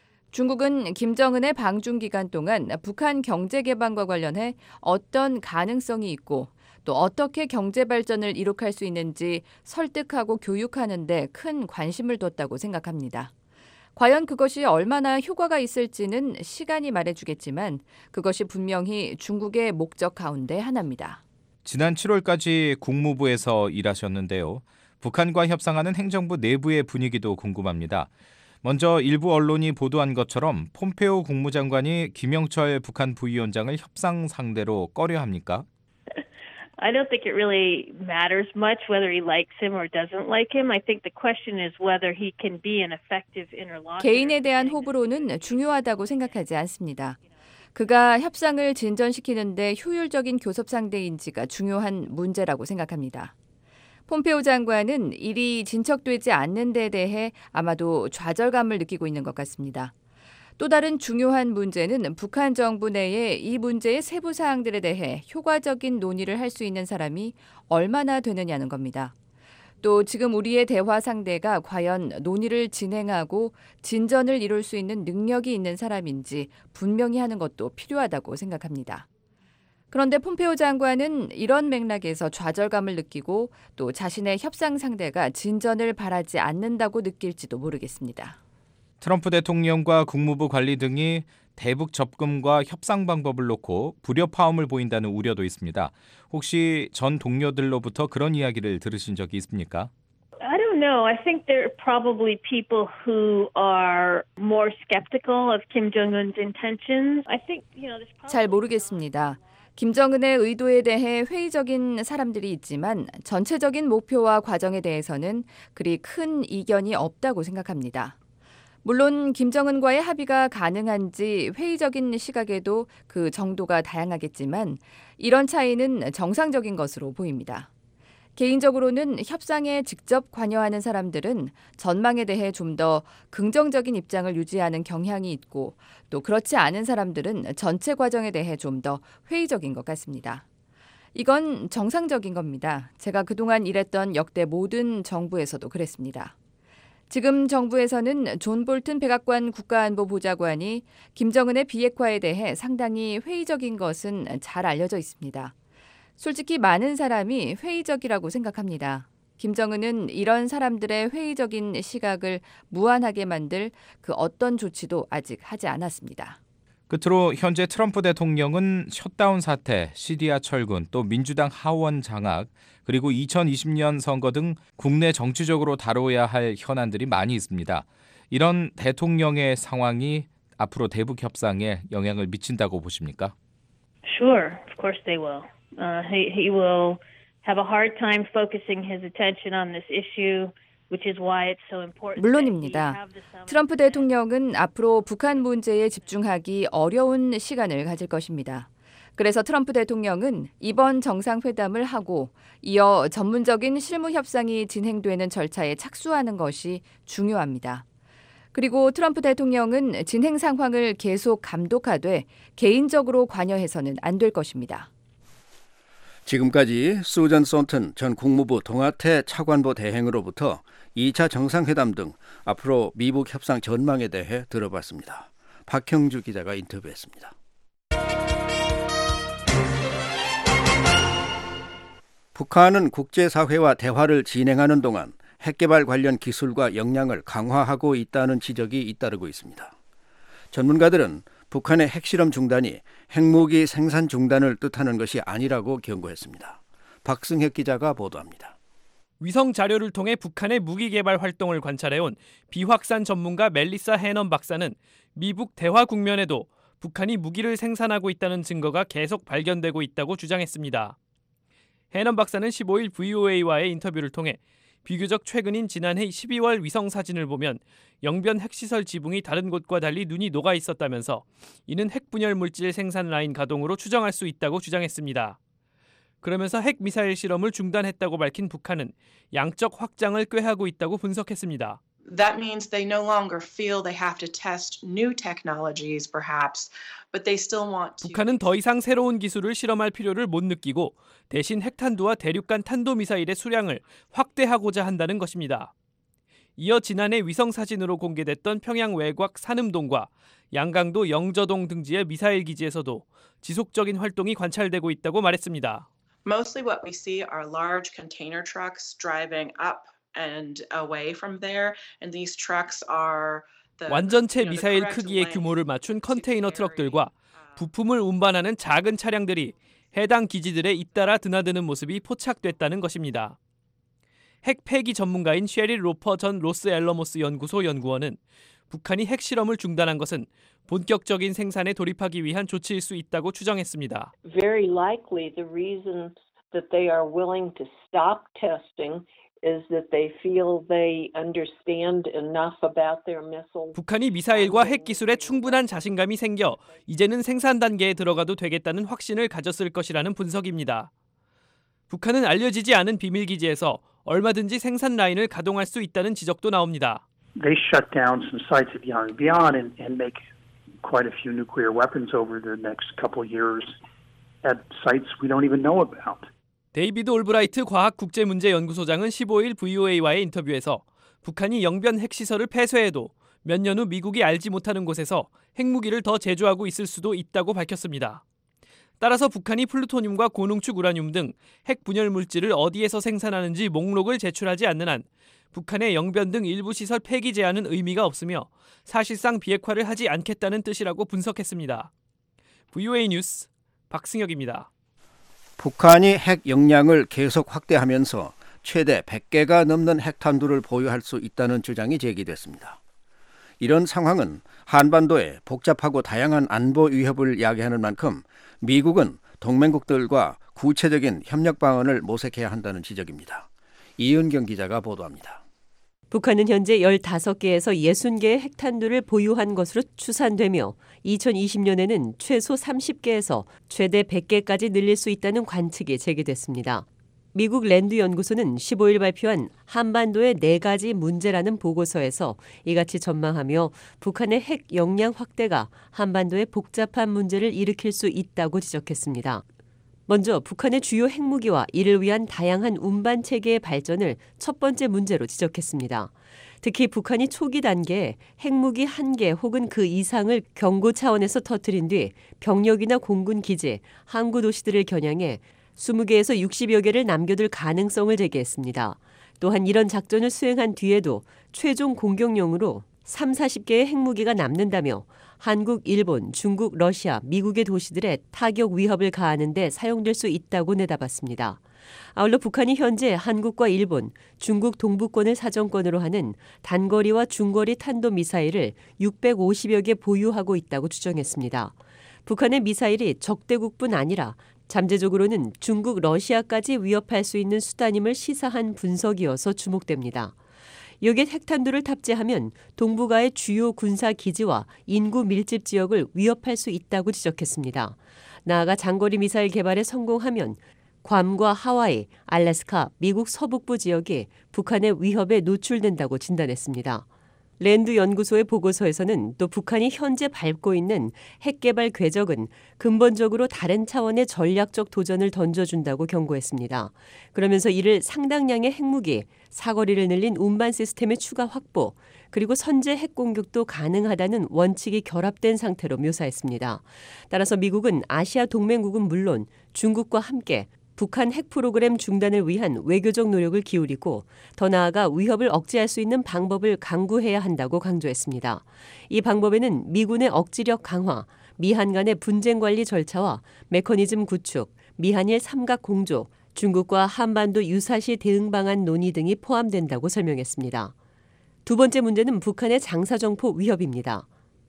중국은 김정은의 방중 기간 동안 북한 경제 개방과 관련해 어떤 가능성이 있고 또 어떻게 경제 발전을 이룩할 수 있는지 설득하고 교육하는 데 큰 관심을 뒀다고 생각합니다. 과연 그것이 얼마나 효과가 있을지는 시간이 말해주겠지만 그것이 분명히 중국의 목적 가운데 하나입니다. 지난 칠월까지 국무부에서 일하셨는데요. 북한과 협상하는 행정부 내부의 분위기도 궁금합니다. 먼저 일부 언론이 보도한 것처럼 폼페오 국무장관이 김영철 북한 부위원장을 협상 상대로 꺼려합니까? I don't think it really matters much whether he likes him or doesn't like him. I think the question is whether he can be an effective interlocutor. 개인에 대한 호불호는 중요하다고 생각하지 않습니다. 그가 협상을 진전시키는데 효율적인 교섭 상대인지가 중요한 문제라고 생각합니다. 폼페오 장관은 일이 진척되지 않는 데 대해 아마도 좌절감을 느끼고 있는 것 같습니다. 또 다른 중요한 문제는 북한 정부 내에 이 문제의 세부 사항들에 대해 효과적인 논의를 할 수 있는 사람이 얼마나 되느냐는 겁니다. 또 지금 우리의 대화 상대가 과연 논의를 진행하고 진전을 이룰 수 있는 능력이 있는 사람인지 분명히 하는 것도 필요하다고 생각합니다. 그런데 폼페오 장관은 이런 맥락에서 좌절감을 느끼고 또 자신의 협상 상대가 진전을 바라지 않는다고 느낄지도 모르겠습니다. 트럼프 대통령과 국무부 관리 등이 대북 접근과 협상 방법을 놓고 불협화음을 보인다는 우려도 있습니다. 혹시 전 동료들로부터 그런 이야기를 들으신 적이 있습니까? I don't know. I think there are probably people who are more skeptical of Kim Jong-un's intentions. I think, you know, there's probably... 잘 모르겠습니다. 김정은의 의도에 대해 회의적인 사람들이 있지만 전체적인 목표와 과정에 대해서는 그리 큰 이견이 없다고 생각합니다. 물론 김정은과의 합의가 가능한지 회의적인 시각에도 그 정도가 다양하겠지만 이런 차이는 정상적인 것으로 보입니다. 개인적으로는 협상에 직접 관여하는 사람들은 전망에 대해 좀 더 긍정적인 입장을 유지하는 경향이 있고 또 그렇지 않은 사람들은 전체 과정에 대해 좀 더 회의적인 것 같습니다. 이건 정상적인 겁니다. 제가 그동안 일했던 역대 모든 정부에서도 그랬습니다. 지금 정부에서는 존 볼튼 백악관 국가안보보좌관이 김정은의 비핵화에 대해 상당히 회의적인 것은 잘 알려져 있습니다. 솔직히 많은 사람이 회의적이라고 생각합니다. 김정은은 이런 사람들의 회의적인 시각을 무한하게 만들 그 어떤 조치도 아직 하지 않았습니다. 끝으로 현재 트럼프 대통령은 셧다운 사태, 시리아 철군, 또 민주당 하원 장악, 그리고 이천이십 년 선거 등 국내 정치적으로 다뤄야 할 현안들이 많이 있습니다. 이런 대통령의 상황이 앞으로 대북 협상에 영향을 미친다고 보십니까? Sure, of course they will. Uh, he, he will have a hard time focusing his attention on this issue. 물론입니다. 트럼프 대통령은 앞으로 북한 문제에 집중하기 어려운 시간을 가질 것입니다. 그래서 트럼프 대통령은 이번 정상회담을 하고 이어 전문적인 실무 협상이 진행되는 절차에 착수하는 것이 중요합니다. 그리고 트럼프 대통령은 진행 상황을 계속 감독하되 개인적으로 관여해서는 안 될 것입니다. 지금까지 수전 썬튼 전 국무부 동아태 차관보 대행으로부터 이 차 정상회담 등 앞으로 미북 협상 전망에 대해 들어봤습니다. 박형주 기자가 인터뷰했습니다. 북한은 국제사회와 대화를 진행하는 동안 핵개발 관련 기술과 역량을 강화하고 있다는 지적이 잇따르고 있습니다. 전문가들은 북한의 핵실험 중단이 핵무기 생산 중단을 뜻하는 것이 아니라고 경고했습니다. 박승혁 기자가 보도합니다. 위성 자료를 통해 북한의 무기 개발 활동을 관찰해온 비확산 전문가 멜리사 해넌 박사는 미북 대화 국면에도 북한이 무기를 생산하고 있다는 증거가 계속 발견되고 있다고 주장했습니다. 해넌 박사는 십오 일 브이오에이와의 인터뷰를 통해 비교적 최근인 지난해 십이월 위성 사진을 보면 영변 핵시설 지붕이 다른 곳과 달리 눈이 녹아 있었다면서 이는 핵분열 물질 생산 라인 가동으로 추정할 수 있다고 주장했습니다. 그러면서 핵미사일 실험을 중단했다고 밝힌 북한은 양적 확장을 꾀하고 있다고 분석했습니다. That means they no longer feel they have to test new technologies, perhaps, but they still want to. 북한은 더 이상 새로운 기술을 실험할 필요를 못 느끼고 대신 핵탄두와 대륙간 탄도미사일의 수량을 확대하고자 한다는 것입니다. 이어 지난해 위성 사진으로 공개됐던 평양 외곽 산음동과 양강도 영저동 등지의 미사일 기지에서도 지속적인 활동이 관찰되고 있다고 말했습니다. Mostly what we see are large container trucks driving up and away from there, and these trucks are the 완전체 미사일 크기의 규모를 맞춘 컨테이너 트럭들과 부품을 운반하는 작은 차량들이 해당 기지들에 잇따라 드나드는 모습이 포착됐다는 것입니다. 핵 폐기 전문가인 셰릴 로퍼 전 로스앨러모스 연구소 연구원은 북한이 핵실험을 중단한 것은 본격적인 생산에 돌입하기 위한 조치일 수 있다고 추정했습니다. Very likely the reason that they are willing to stop testing is that they feel they understand enough about their missile. 북한이 미사일과 핵 기술에 충분한 자신감이 생겨 이제는 생산 단계에 들어가도 되겠다는 확신을 가졌을 것이라는 분석입니다. 북한은 알려지지 않은 비밀 기지에서 얼마든지 생산 라인을 가동할 수 있다는 지적도 나옵니다. They shut down some sites at Yongbyon and, and make quite a few nuclear weapons over the next couple of years at sites we don't even know about. 데이비드 올브라이트 과학국제문제연구소장은 십오 일 브이오에이와의 인터뷰에서 북한이 영변 핵시설을 폐쇄해도 몇 년 후 미국이 알지 못하는 곳에서 핵무기를 더 제조하고 있을 수도 있다고 밝혔습니다. 따라서 북한이 플루토늄과 고농축 우라늄 등 핵 분열 물질을 어디에서 생산하는지 목록을 제출하지 않는 한 북한의 영변 등 일부 시설 폐기 제한은 의미가 없으며 사실상 비핵화를 하지 않겠다는 뜻이라고 분석했습니다. 브이오에이 뉴스 박승혁입니다. 북한이 핵 역량을 계속 확대하면서 최대 백 개가 넘는 핵탄두를 보유할 수 있다는 주장이 제기됐습니다. 이런 상황은 한반도에 복잡하고 다양한 안보 위협을 야기하는 만큼 미국은 동맹국들과 구체적인 협력 방안을 모색해야 한다는 지적입니다. 이은경 기자가 보도합니다. 북한은 현재 열다섯 개에서 육십 개의 핵탄두를 보유한 것으로 추산되며 이천이십 년에는 최소 삼십 개에서 최대 백 개까지 늘릴 수 있다는 관측이 제기됐습니다. 미국 랜드 연구소는 십오 일 발표한 한반도의 네 가지 문제라는 보고서에서 이같이 전망하며 북한의 핵 역량 확대가 한반도의 복잡한 문제를 일으킬 수 있다고 지적했습니다. 먼저 북한의 주요 핵무기와 이를 위한 다양한 운반 체계의 발전을 첫 번째 문제로 지적했습니다. 특히 북한이 초기 단계에 핵무기 한 개 혹은 그 이상을 경고 차원에서 터뜨린 뒤 병력이나 공군 기지, 항구 도시들을 겨냥해 이십 개에서 육십여 개를 남겨둘 가능성을 제기했습니다. 또한 이런 작전을 수행한 뒤에도 최종 공격용으로 삼사십 개의 핵무기가 남는다며 한국, 일본, 중국, 러시아, 미국의 도시들에 타격 위협을 가하는 데 사용될 수 있다고 내다봤습니다. 아울러 북한이 현재 한국과 일본, 중국 동부권을 사정권으로 하는 단거리와 중거리 탄도미사일을 육백오십여 개 보유하고 있다고 주장했습니다. 북한의 미사일이 적대국뿐 아니라 잠재적으로는 중국, 러시아까지 위협할 수 있는 수단임을 시사한 분석이어서 주목됩니다. 여기에 핵탄두를 탑재하면 동북아의 주요 군사 기지와 인구 밀집 지역을 위협할 수 있다고 지적했습니다. 나아가 장거리 미사일 개발에 성공하면 괌과 하와이, 알래스카, 미국 서북부 지역이 북한의 위협에 노출된다고 진단했습니다. 랜드 연구소의 보고서에서는 또 북한이 현재 밟고 있는 핵개발 궤적은 근본적으로 다른 차원의 전략적 도전을 던져준다고 경고했습니다. 그러면서 이를 상당량의 핵무기, 사거리를 늘린 운반 시스템의 추가 확보, 그리고 선제 핵 공격도 가능하다는 원칙이 결합된 상태로 묘사했습니다. 따라서 미국은 아시아 동맹국은 물론 중국과 함께 북한 핵 프로그램 중단을 위한 외교적 노력을 기울이고 더 나아가 위협을 억제할 수 있는 방법을 강구해야 한다고 강조했습니다. 이 방법에는 미군의 억지력 강화, 미한 간의 분쟁 관리 절차와 메커니즘 구축, 미한일 삼각 공조, 중국과 한반도 유사시 대응 방안 논의 등이 포함된다고 설명했습니다. 두 번째 문제는 북한의 장사정포 위협입니다.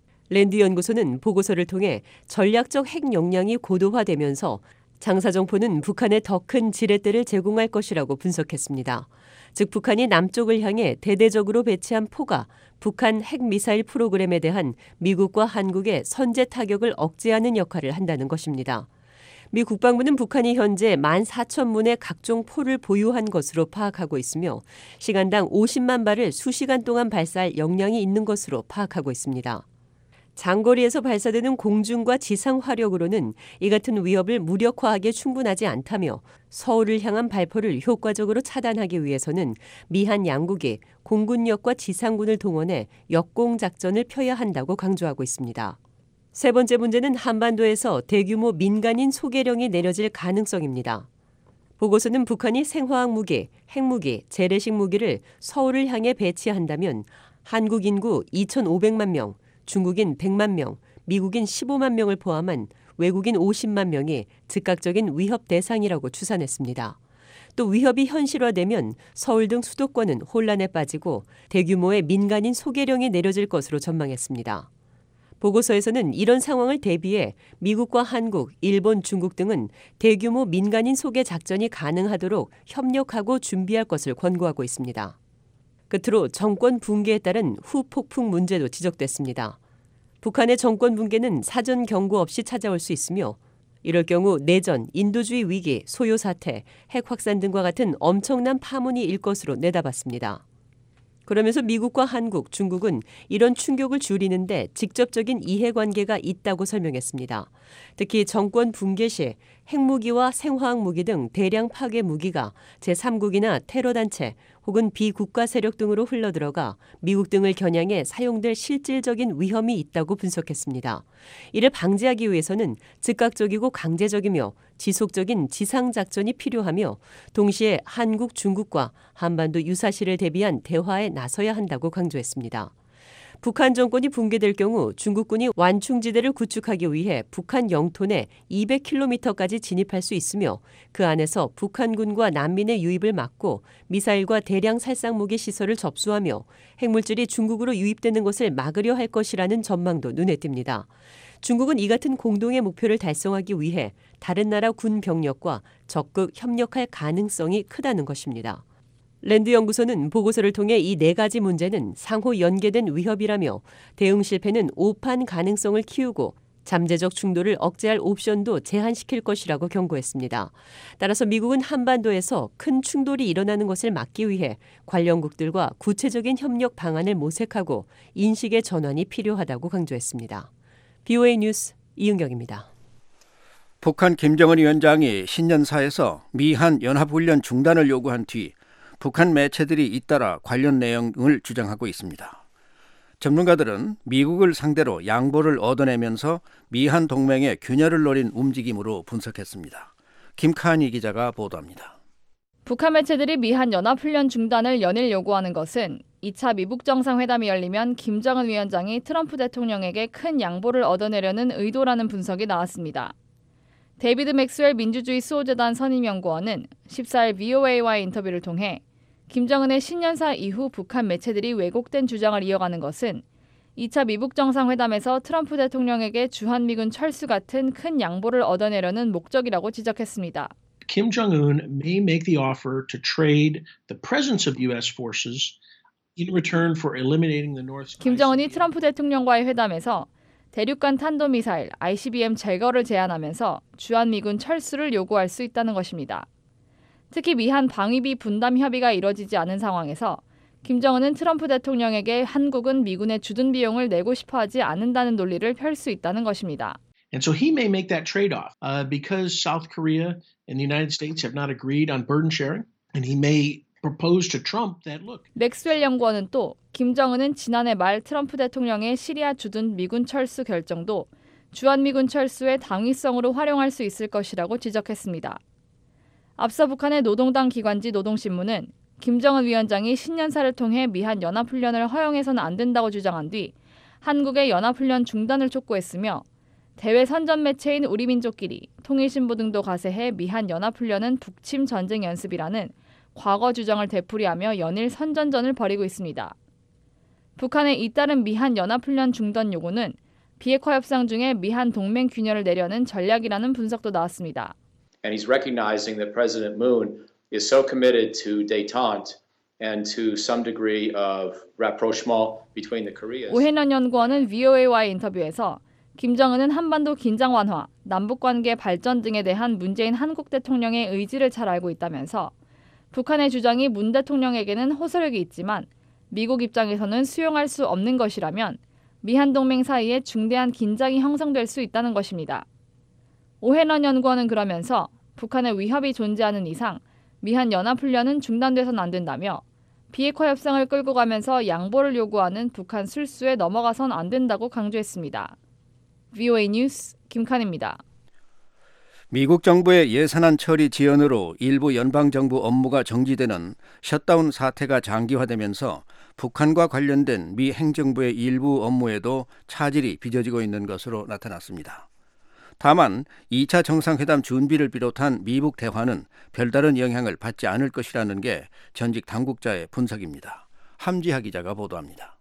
랜드 연구소는 보고서를 통해 전략적 핵 역량이 고도화되면서 장사정포는 북한에 더 큰 지렛대를 제공할 것이라고 분석했습니다. 즉 북한이 남쪽을 향해 대대적으로 배치한 포가 북한 핵미사일 프로그램에 대한 미국과 한국의 선제 타격을 억제하는 역할을 한다는 것입니다. 미 국방부는 북한이 현재 만 사천 문의 각종 포를 보유한 것으로 파악하고 있으며 시간당 오십만 발을 수시간 동안 발사할 역량이 있는 것으로 파악하고 있습니다. 장거리에서 발사되는 공중과 지상 화력으로는 이 같은 위협을 무력화하기에 충분하지 않다며 서울을 향한 발포를 효과적으로 차단하기 위해서는 미한 양국이 공군력과 지상군을 동원해 역공작전을 펴야 한다고 강조하고 있습니다. 세 번째 문제는 한반도에서 대규모 민간인 소개령이 내려질 가능성입니다. 보고서는 북한이 생화학 무기, 핵무기, 재래식 무기를 서울을 향해 배치한다면 한국 인구 이천오백만 명, 중국인 백만 명, 미국인 십오만 명을 포함한 외국인 오십만 명이 즉각적인 위협 대상이라고 추산했습니다. 또 위협이 현실화되면 서울 등 수도권은 혼란에 빠지고 대규모의 민간인 소개령이 내려질 것으로 전망했습니다. 보고서에서는 이런 상황을 대비해 미국과 한국, 일본, 중국 등은 대규모 민간인 소개 작전이 가능하도록 협력하고 준비할 것을 권고하고 있습니다. 끝으로 정권 붕괴에 따른 후폭풍 문제도 지적됐습니다. 북한의 정권 붕괴는 사전 경고 없이 찾아올 수 있으며 이럴 경우 내전, 인도주의 위기, 소요 사태, 핵 확산 등과 같은 엄청난 파문이 일 것으로 내다봤습니다. 그러면서 미국과 한국, 중국은 이런 충격을 줄이는데 직접적인 이해관계가 있다고 설명했습니다. 특히 정권 붕괴 시 핵무기와 생화학 무기 등 대량 파괴 무기가 제삼국이나 테러단체 혹은 비국가 세력 등으로 흘러들어가 미국 등을 겨냥해 사용될 실질적인 위험이 있다고 분석했습니다. 이를 방지하기 위해서는 즉각적이고 강제적이며 지속적인 지상작전이 필요하며 동시에 한국, 중국과 한반도 유사시를 대비한 대화에 나서야 한다고 강조했습니다. 북한 정권이 붕괴될 경우 중국군이 완충지대를 구축하기 위해 북한 영토 내 이백 킬로미터까지 진입할 수 있으며 그 안에서 북한군과 난민의 유입을 막고 미사일과 대량 살상무기 시설을 접수하며 핵물질이 중국으로 유입되는 것을 막으려 할 것이라는 전망도 눈에 띕니다. 중국은 이 같은 공동의 목표를 달성하기 위해 다른 나라 군 병력과 적극 협력할 가능성이 크다는 것입니다. 랜드 연구소는 보고서를 통해 이 네 가지 문제는 상호 연계된 위협이라며 대응 실패는 오판 가능성을 키우고 잠재적 충돌을 억제할 옵션도 제한시킬 것이라고 경고했습니다. 따라서 미국은 한반도에서 큰 충돌이 일어나는 것을 막기 위해 관련국들과 구체적인 협력 방안을 모색하고 인식의 전환이 필요하다고 강조했습니다. 비오에이 뉴스 이은경입니다. 북한 김정은 위원장이 신년사에서 미한 연합훈련 중단을 요구한 뒤 북한 매체들이 잇따라 관련 내용을 주장하고 있습니다. 전문가들은 미국을 상대로 양보를 얻어내면서 미한 동맹의 균열을 노린 움직임으로 분석했습니다. 김카니 기자가 보도합니다. 북한 매체들이 미한 연합훈련 중단을 연일 요구하는 것은 이 차 미북 정상회담이 열리면 김정은 위원장이 트럼프 대통령에게 큰 양보를 얻어내려는 의도라는 분석이 나왔습니다. 데이비드 맥스웰 민주주의 수호재단 선임연구원은 십사 일 브이오에이와의 인터뷰를 통해 김정은의 신년사 이후 북한 매체들이 왜곡된 주장을 이어가는 것은 이 차 미북 정상회담에서 트럼프 대통령에게 주한미군 철수 같은 큰 양보를 얻어내려는 목적이라고 지적했습니다. Kim Jong-un may make the offer to trade the presence of U S forces in return for eliminating the North. 김정은이 트럼프 대통령과의 회담에서 대륙간 탄도미사일 아이씨비엠 제거를 제안하면서 주한미군 철수를 요구할 수 있다는 것입니다. 특히 미한 방위비 분담 협의가 이뤄지지 않은 상황에서 김정은은 트럼프 대통령에게 한국은 미군의 주둔 비용을 내고 싶어하지 않는다는 논리를 펼 수 있다는 것입니다. And so he may make that trade-off uh, because South Korea and the United States have not agreed on burden sharing, and he may propose to Trump that look. 맥스웰 연구원은 또 김정은은 지난해 말 트럼프 대통령의 시리아 주둔 미군 철수 결정도 주한미군 철수의 당위성으로 활용할 수 있을 것이라고 지적했습니다. 앞서 북한의 노동당 기관지 노동신문은 김정은 위원장이 신년사를 통해 미한 연합훈련을 허용해서는 안 된다고 주장한 뒤 한국의 연합훈련 중단을 촉구했으며 대외 선전 매체인 우리민족끼리 통일신보 등도 가세해 미한 연합훈련은 북침 전쟁 연습이라는 과거 주장을 되풀이하며 연일 선전전을 벌이고 있습니다. 북한의 잇따른 미한 연합훈련 중단 요구는 비핵화 협상 중에 미한 동맹 균열을 내려는 전략이라는 분석도 나왔습니다. And he's recognizing that President Moon is so committed to détente and to some degree of rapprochement between the Koreas. 오해넌 연구원은 브이오에이와의 인터뷰에서 김정은은 한반도 긴장 완화, 남북관계 발전 등에 대한 문재인 한국 대통령의 의지를 잘 알고 있다면서 북한의 주장이 문 대통령에게는 호소력이 있지만 미국 입장에서는 수용할 수 없는 것이라면 미한 동맹 사이에 중대한 긴장이 형성될 수 있다는 것입니다. 오해넌 연구원은 그러면서 북한의 위협이 존재하는 이상 미한 연합훈련은 중단돼서는 안 된다며 비핵화 협상을 끌고 가면서 양보를 요구하는 북한 술수에 넘어가선 안 된다고 강조했습니다. 브이오에이 뉴스 김칸입니다. 미국 정부의 예산안 처리 지연으로 일부 연방정부 업무가 정지되는 셧다운 사태가 장기화되면서 북한과 관련된 미 행정부의 일부 업무에도 차질이 빚어지고 있는 것으로 나타났습니다. 다만 이 차 정상회담 준비를 비롯한 미북 대화는 별다른 영향을 받지 않을 것이라는 게 전직 당국자의 분석입니다. 함지하 기자가 보도합니다.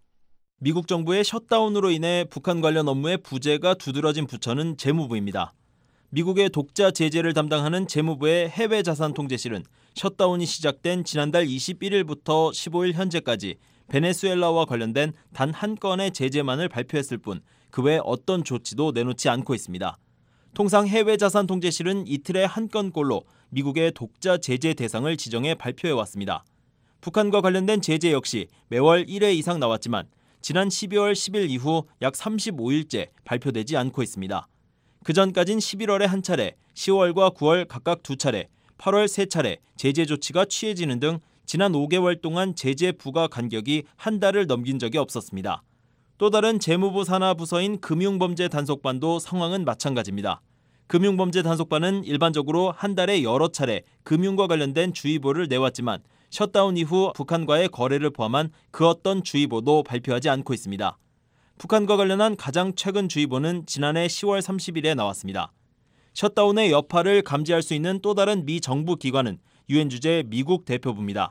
미국 정부의 셧다운으로 인해 북한 관련 업무의 부재가 두드러진 부처는 재무부입니다. 미국의 독자 제재를 담당하는 재무부의 해외자산통제실은 셧다운이 시작된 지난달 이십일일부터 십오일 현재까지 베네수엘라와 관련된 단 한 건의 제재만을 발표했을 뿐 그 외 어떤 조치도 내놓지 않고 있습니다. 통상 해외자산통제실은 이틀에 한 건꼴로 미국의 독자 제재 대상을 지정해 발표해왔습니다. 북한과 관련된 제재 역시 매월 일 회 이상 나왔지만 지난 십이월 십일 이후 약 삼십오일째 발표되지 않고 있습니다. 그전까진 십일월에 한 차례, 시월과 구월 각각 두 차례, 팔월 세 차례 제재 조치가 취해지는 등 지난 오 개월 동안 제재 부과 간격이 한 달을 넘긴 적이 없었습니다. 또 다른 재무부 산하 부서인 금융범죄 단속반도 상황은 마찬가지입니다. 금융범죄 단속반은 일반적으로 한 달에 여러 차례 금융과 관련된 주의보를 내왔지만 셧다운 이후 북한과의 거래를 포함한 그 어떤 주의보도 발표하지 않고 있습니다. 북한과 관련한 가장 최근 주의보는 지난해 시월 삼십일에 나왔습니다. 셧다운의 여파를 감지할 수 있는 또 다른 미 정부 기관은 유엔 주재 미국 대표부입니다.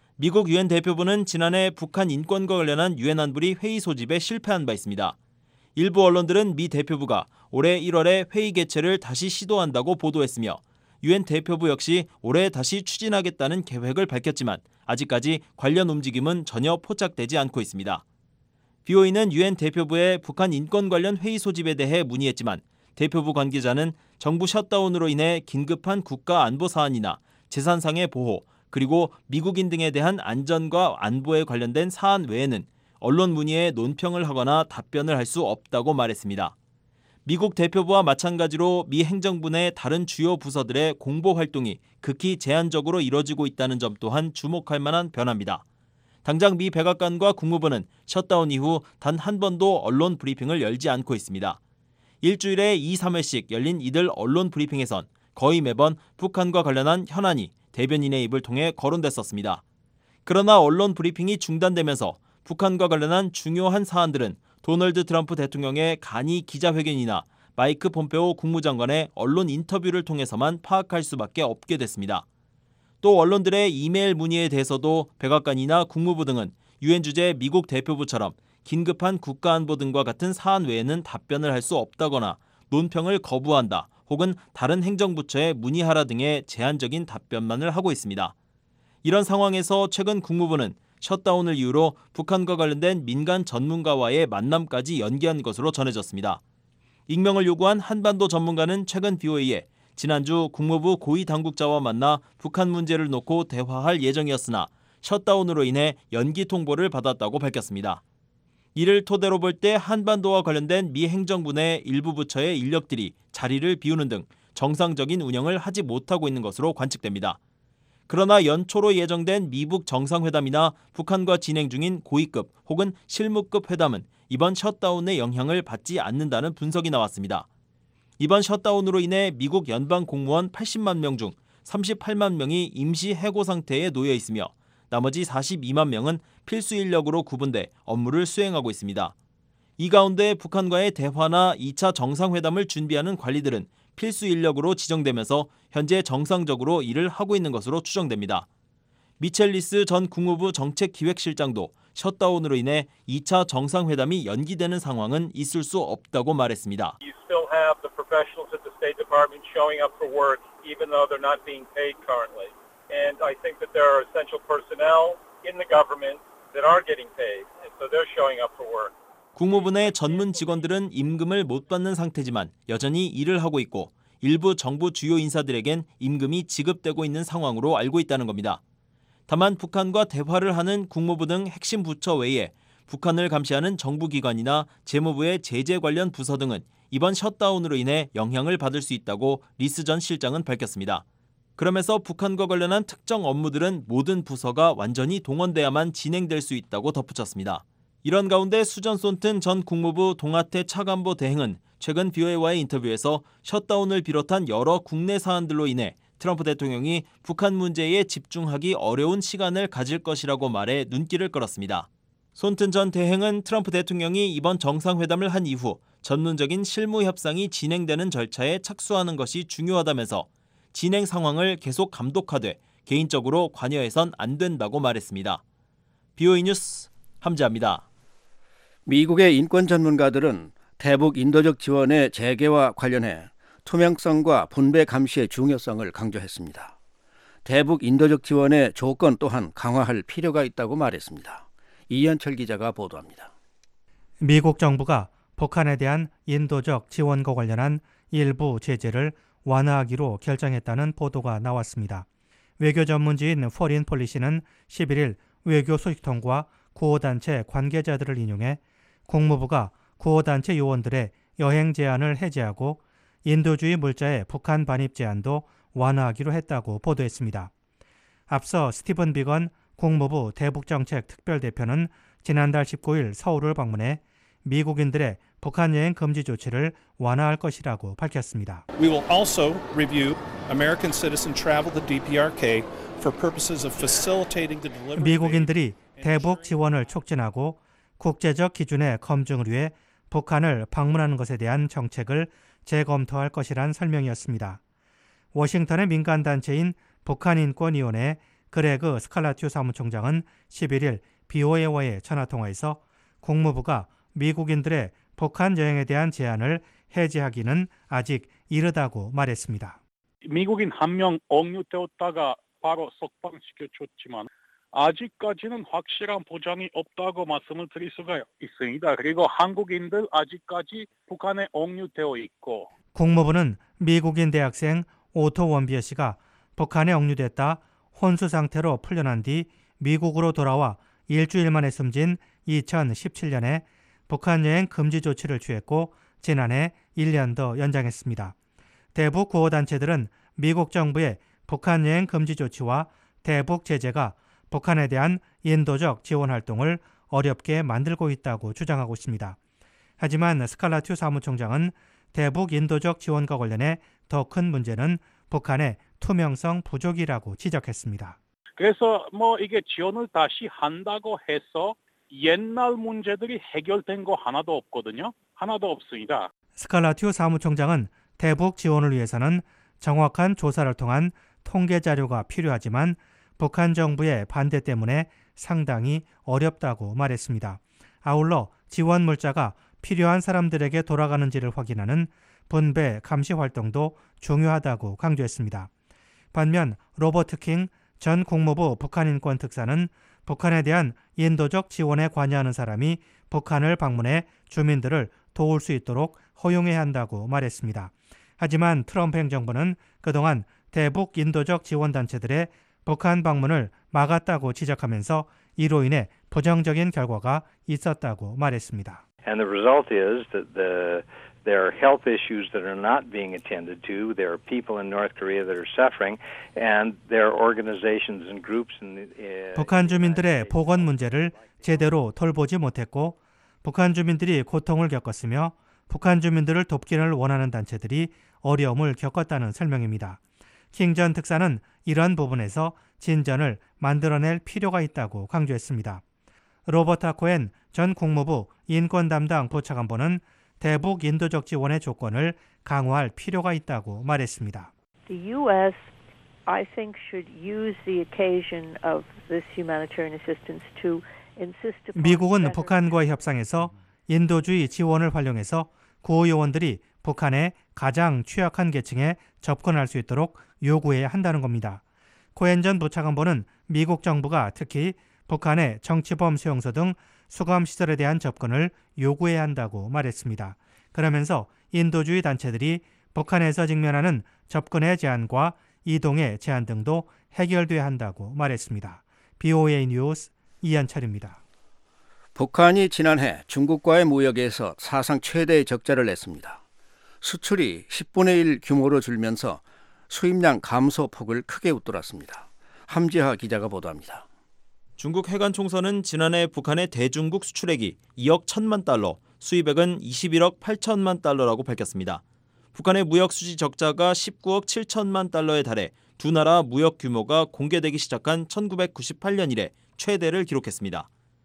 미국 유엔 대표부는 지난해 북한 인권과 관련한 유엔 안보리 회의 소집에 실패한 바 있습니다. 일부 언론들은 미 대표부가 올해 일월에 회의 개최를 다시 시도한다고 보도했으며 유엔 대표부 역시 올해 다시 추진하겠다는 계획을 밝혔지만 아직까지 관련 움직임은 전혀 포착되지 않고 있습니다. 브이오에이는 유엔 대표부의 북한 인권 관련 회의 소집에 대해 문의했지만 대표부 관계자는 정부 셧다운으로 인해 긴급한 국가 안보 사안이나 재산상의 보호, 그리고 미국인 등에 대한 안전과 안보에 관련된 사안 외에는 언론 문의에 논평을 하거나 답변을 할 수 없다고 말했습니다. 미국 대표부와 마찬가지로 미 행정부 내 다른 주요 부서들의 공보 활동이 극히 제한적으로 이뤄지고 있다는 점 또한 주목할 만한 변화입니다. 당장 미 백악관과 국무부는 셧다운 이후 단 한 번도 언론 브리핑을 열지 않고 있습니다. 일주일에 이, 삼 회씩 열린 이들 언론 브리핑에선 거의 매번 북한과 관련한 현안이 대변인의 입을 통해 거론됐었습니다. 그러나 언론 브리핑이 중단되면서 북한과 관련한 중요한 사안들은 도널드 트럼프 대통령의 간이 기자회견이나 마이크 폼페오 국무장관의 언론 인터뷰를 통해서만 파악할 수밖에 없게 됐습니다. 또 언론들의 이메일 문의에 대해서도 백악관이나 국무부 등은 유엔 주재 미국 대표부처럼 긴급한 국가안보 등과 같은 사안 외에는 답변을 할 수 없다거나 논평을 거부한다 혹은 다른 행정부처에 문의하라 등의 제한적인 답변만을 하고 있습니다. 이런 상황에서 최근 국무부는 셧다운을 이유로 북한과 관련된 민간 전문가와의 만남까지 연기한 것으로 전해졌습니다. 익명을 요구한 한반도 전문가는 최근 비오에이에 지난주 국무부 고위 당국자와 만나 북한 문제를 놓고 대화할 예정이었으나 셧다운으로 인해 연기 통보를 받았다고 밝혔습니다. 이를 토대로 볼 때 한반도와 관련된 미 행정부 내 일부 부처의 인력들이 자리를 비우는 등 정상적인 운영을 하지 못하고 있는 것으로 관측됩니다. 그러나 연초로 예정된 미북 정상회담이나 북한과 진행 중인 고위급 혹은 실무급 회담은 이번 셧다운의 영향을 받지 않는다는 분석이 나왔습니다. 이번 셧다운으로 인해 미국 연방 공무원 팔십만 명 중 삼십팔만 명이 임시 해고 상태에 놓여 있으며 나머지 사십이만 명은 필수 인력으로 구분돼 업무를 수행하고 있습니다. 이 가운데 북한과의 대화나 이 차 정상회담을 준비하는 관리들은 필수 인력으로 지정되면서 현재 정상적으로 일을 하고 있는 것으로 추정됩니다. 미첼리스 전 국무부 정책기획실장도 셧다운으로 인해 이 차 정상회담이 연기되는 상황은 있을 수 없다고 말했습니다. You still have the professionals at the State Department showing up for work even though they're not being paid currently. And I think that there are essential personnel in the government that are getting paid, and so they're showing up for work. 국무부 내 전문 직원들은 임금을 못 받는 상태지만 여전히 일을 하고 있고 일부 정부 주요 인사들에겐 임금이 지급되고 있는 상황으로 알고 있다는 겁니다. 다만 북한과 대화를 하는 국무부 등 핵심 부처 외에 북한을 감시하는 정부기관이나 재무부의 제재 관련 부서 등은 이번 셧다운으로 인해 영향을 받을 수 있다고 리스 전 실장은 밝혔습니다. 그러면서 북한과 관련한 특정 업무들은 모든 부서가 완전히 동원돼야만 진행될 수 있다고 덧붙였습니다. 이런 가운데 수전 손튼 전 국무부 동아태 차관보 대행은 최근 비오에이와의 인터뷰에서 셧다운을 비롯한 여러 국내 사안들로 인해 트럼프 대통령이 북한 문제에 집중하기 어려운 시간을 가질 것이라고 말해 눈길을 끌었습니다. 손튼 전 대행은 트럼프 대통령이 이번 정상회담을 한 이후 전문적인 실무 협상이 진행되는 절차에 착수하는 것이 중요하다면서 진행 상황을 계속 감독하되 개인적으로 관여해선 안 된다고 말했습니다. 비오에이 뉴스 함재합니다. 미국의 인권 전문가들은 대북 인도적 지원의 재개와 관련해 투명성과 분배 감시의 중요성을 강조했습니다. 대북 인도적 지원의 조건 또한 강화할 필요가 있다고 말했습니다. 이현철 기자가 보도합니다. 미국 정부가 북한에 대한 인도적 지원과 관련한 일부 제재를 완화하기로 결정했다는 보도가 나왔습니다. 외교 전문지인 포린 폴리시는 십일일 외교 소식통과 구호단체 관계자들을 인용해 국무부가 구호단체 요원들의 여행 제한을 해제하고 인도주의 물자의 북한 반입 제한도 완화하기로 했다고 보도했습니다. 앞서 스티븐 비건 국무부 대북정책 특별대표는 지난달 십구일 서울을 방문해 미국인들의 북한 여행 금지 조치를 완화할 것이라고 밝혔습니다. We will also review American citizen travel to 디 피 알 케이 for purposes of facilitating the delivery. 미국인들이 대북 지원을 촉진하고 국제적 기준의 검증을 위해 북한을 방문하는 것에 대한 정책을 재검토할 것이란 설명이었습니다. 워싱턴의 민간단체인 북한인권위원회 그레그 스칼라튜 사무총장은 십일일 비오에이와의 전화통화에서 국무부가 미국인들의 북한 여행에 대한 제한을 해제하기는 아직 이르다고 말했습니다. 미국인 한 명 억류되었다가 바로 석방시켜줬지만 아직까지는 확실한 보장이 없다고 말씀을 드릴 수가 있습니다. 그리고 한국인들 아직까지 북한에 억류되어 있고. 국무부는 미국인 대학생 오토 원비어 씨가 북한에 억류됐다 혼수 상태로 풀려난 뒤 미국으로 돌아와 일주일 만에 숨진 이천십칠년에 북한 여행 금지 조치를 취했고 지난해 일 년 더 연장했습니다. 대북 구호단체들은 미국 정부의 북한 여행 금지 조치와 대북 제재가 북한에 대한 인도적 지원 활동을 어렵게 만들고 있다고 주장하고 있습니다. 하지만 스칼라튜 사무총장은 대북 인도적 지원과 관련해 더 큰 문제는 북한의 투명성 부족이라고 지적했습니다. 그래서 뭐 이게 지원을 다시 한다고 해서 옛날 문제들이 해결된 거 하나도 없거든요. 하나도 없습니다. 스칼라튜 사무총장은 대북 지원을 위해서는 정확한 조사를 통한 통계 자료가 필요하지만 북한 정부의 반대 때문에 상당히 어렵다고 말했습니다. 아울러 지원 물자가 필요한 사람들에게 돌아가는지를 확인하는 분배 감시 활동도 중요하다고 강조했습니다. 반면 로버트 킹 전 국무부 북한인권 특사는 북한에 대한 인도적 지원에 관여하는 사람이 북한을 방문해 주민들을 도울 수 있도록 허용해야 한다고 말했습니다. 하지만 트럼프 행정부는 그동안 대북 인도적 지원단체들의 북한 방문을 막았다고 지적하면서 이로 인해 부정적인 결과가 있었다고 말했습니다. And the result is that the there are health issues that are not being attended to. There are people in North Korea that are suffering, and there are organizations and groups in the, uh, 북한 주민들의 보건 문제를 제대로 돌보지 못했고 북한 주민들이 고통을 겪었으며 북한 주민들을 돕기를 원하는 단체들이 어려움을 겪었다는 설명입니다. 킹 전 특사는 이런 부분에서 진전을 만들어낼 필요가 있다고 강조했습니다. 로버타 코엔 전 국무부 인권 담당 부차관보는 대북 인도적 지원의 조건을 강화할 필요가 있다고 말했습니다. The U S, I think, should use the occasion of this humanitarian assistance to insist upon 미국은 북한과의 협상에서 인도주의 지원을 활용해서 구호요원들이 북한의 가장 취약한 계층에 접근할 수 있도록 요구해야 한다는 겁니다. 코엔 전 부차관보는 미국 정부가 특히 북한의 정치범 수용소 등 수감시설에 대한 접근을 요구해야 한다고 말했습니다. 그러면서 인도주의 단체들이 북한에서 직면하는 접근의 제한과 이동의 제한 등도 해결돼야 한다고 말했습니다. 비오에이 뉴스 이한철입니다. 북한이 지난해 중국과의 무역에서 사상 최대의 적자를 냈습니다. 수출이 십분의 일 규모로 줄면서 수입량 감소 폭을 크게 웃돌았습니다. 함지하 기자가 보도합니다. 중국 해관 총서는 지난해 북한의 대중국 수출액이 이억 천만 달러, 수입액은 이십일억 팔천만 달러라고 밝혔습니다. 북한의 무역 수지 적자가 십구억 칠천만 달러에 달해 두 나라 무역 규모가 공개되기 시작한 천구백구십팔 년 이래 최대를 기록했습니다.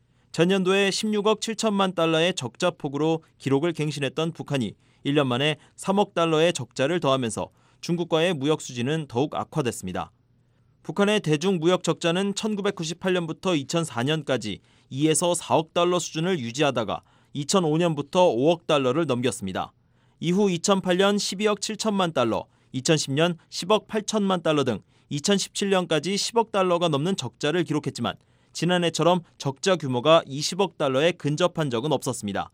전년도에 십육억 칠천만 달러의 적자 폭으로 기록을 갱신했던 북한이 일 년 만에 삼억 달러의 적자를 더하면서 중국과의 무역 수지는 더욱 악화됐습니다. 북한의 대중 무역 적자는 천구백구십팔 년부터 이천사 년까지 이에서 사억 달러 수준을 유지하다가 이천오 년부터 오억 달러를 넘겼습니다. 이후 이천팔 년 십이억 칠천만 달러, 이천십 년 십억 팔천만 달러 등 이천십칠 년까지 십억 달러가 넘는 적자를 기록했지만 지난해처럼 적자 규모가 이십억 달러에 근접한 적은 없었습니다.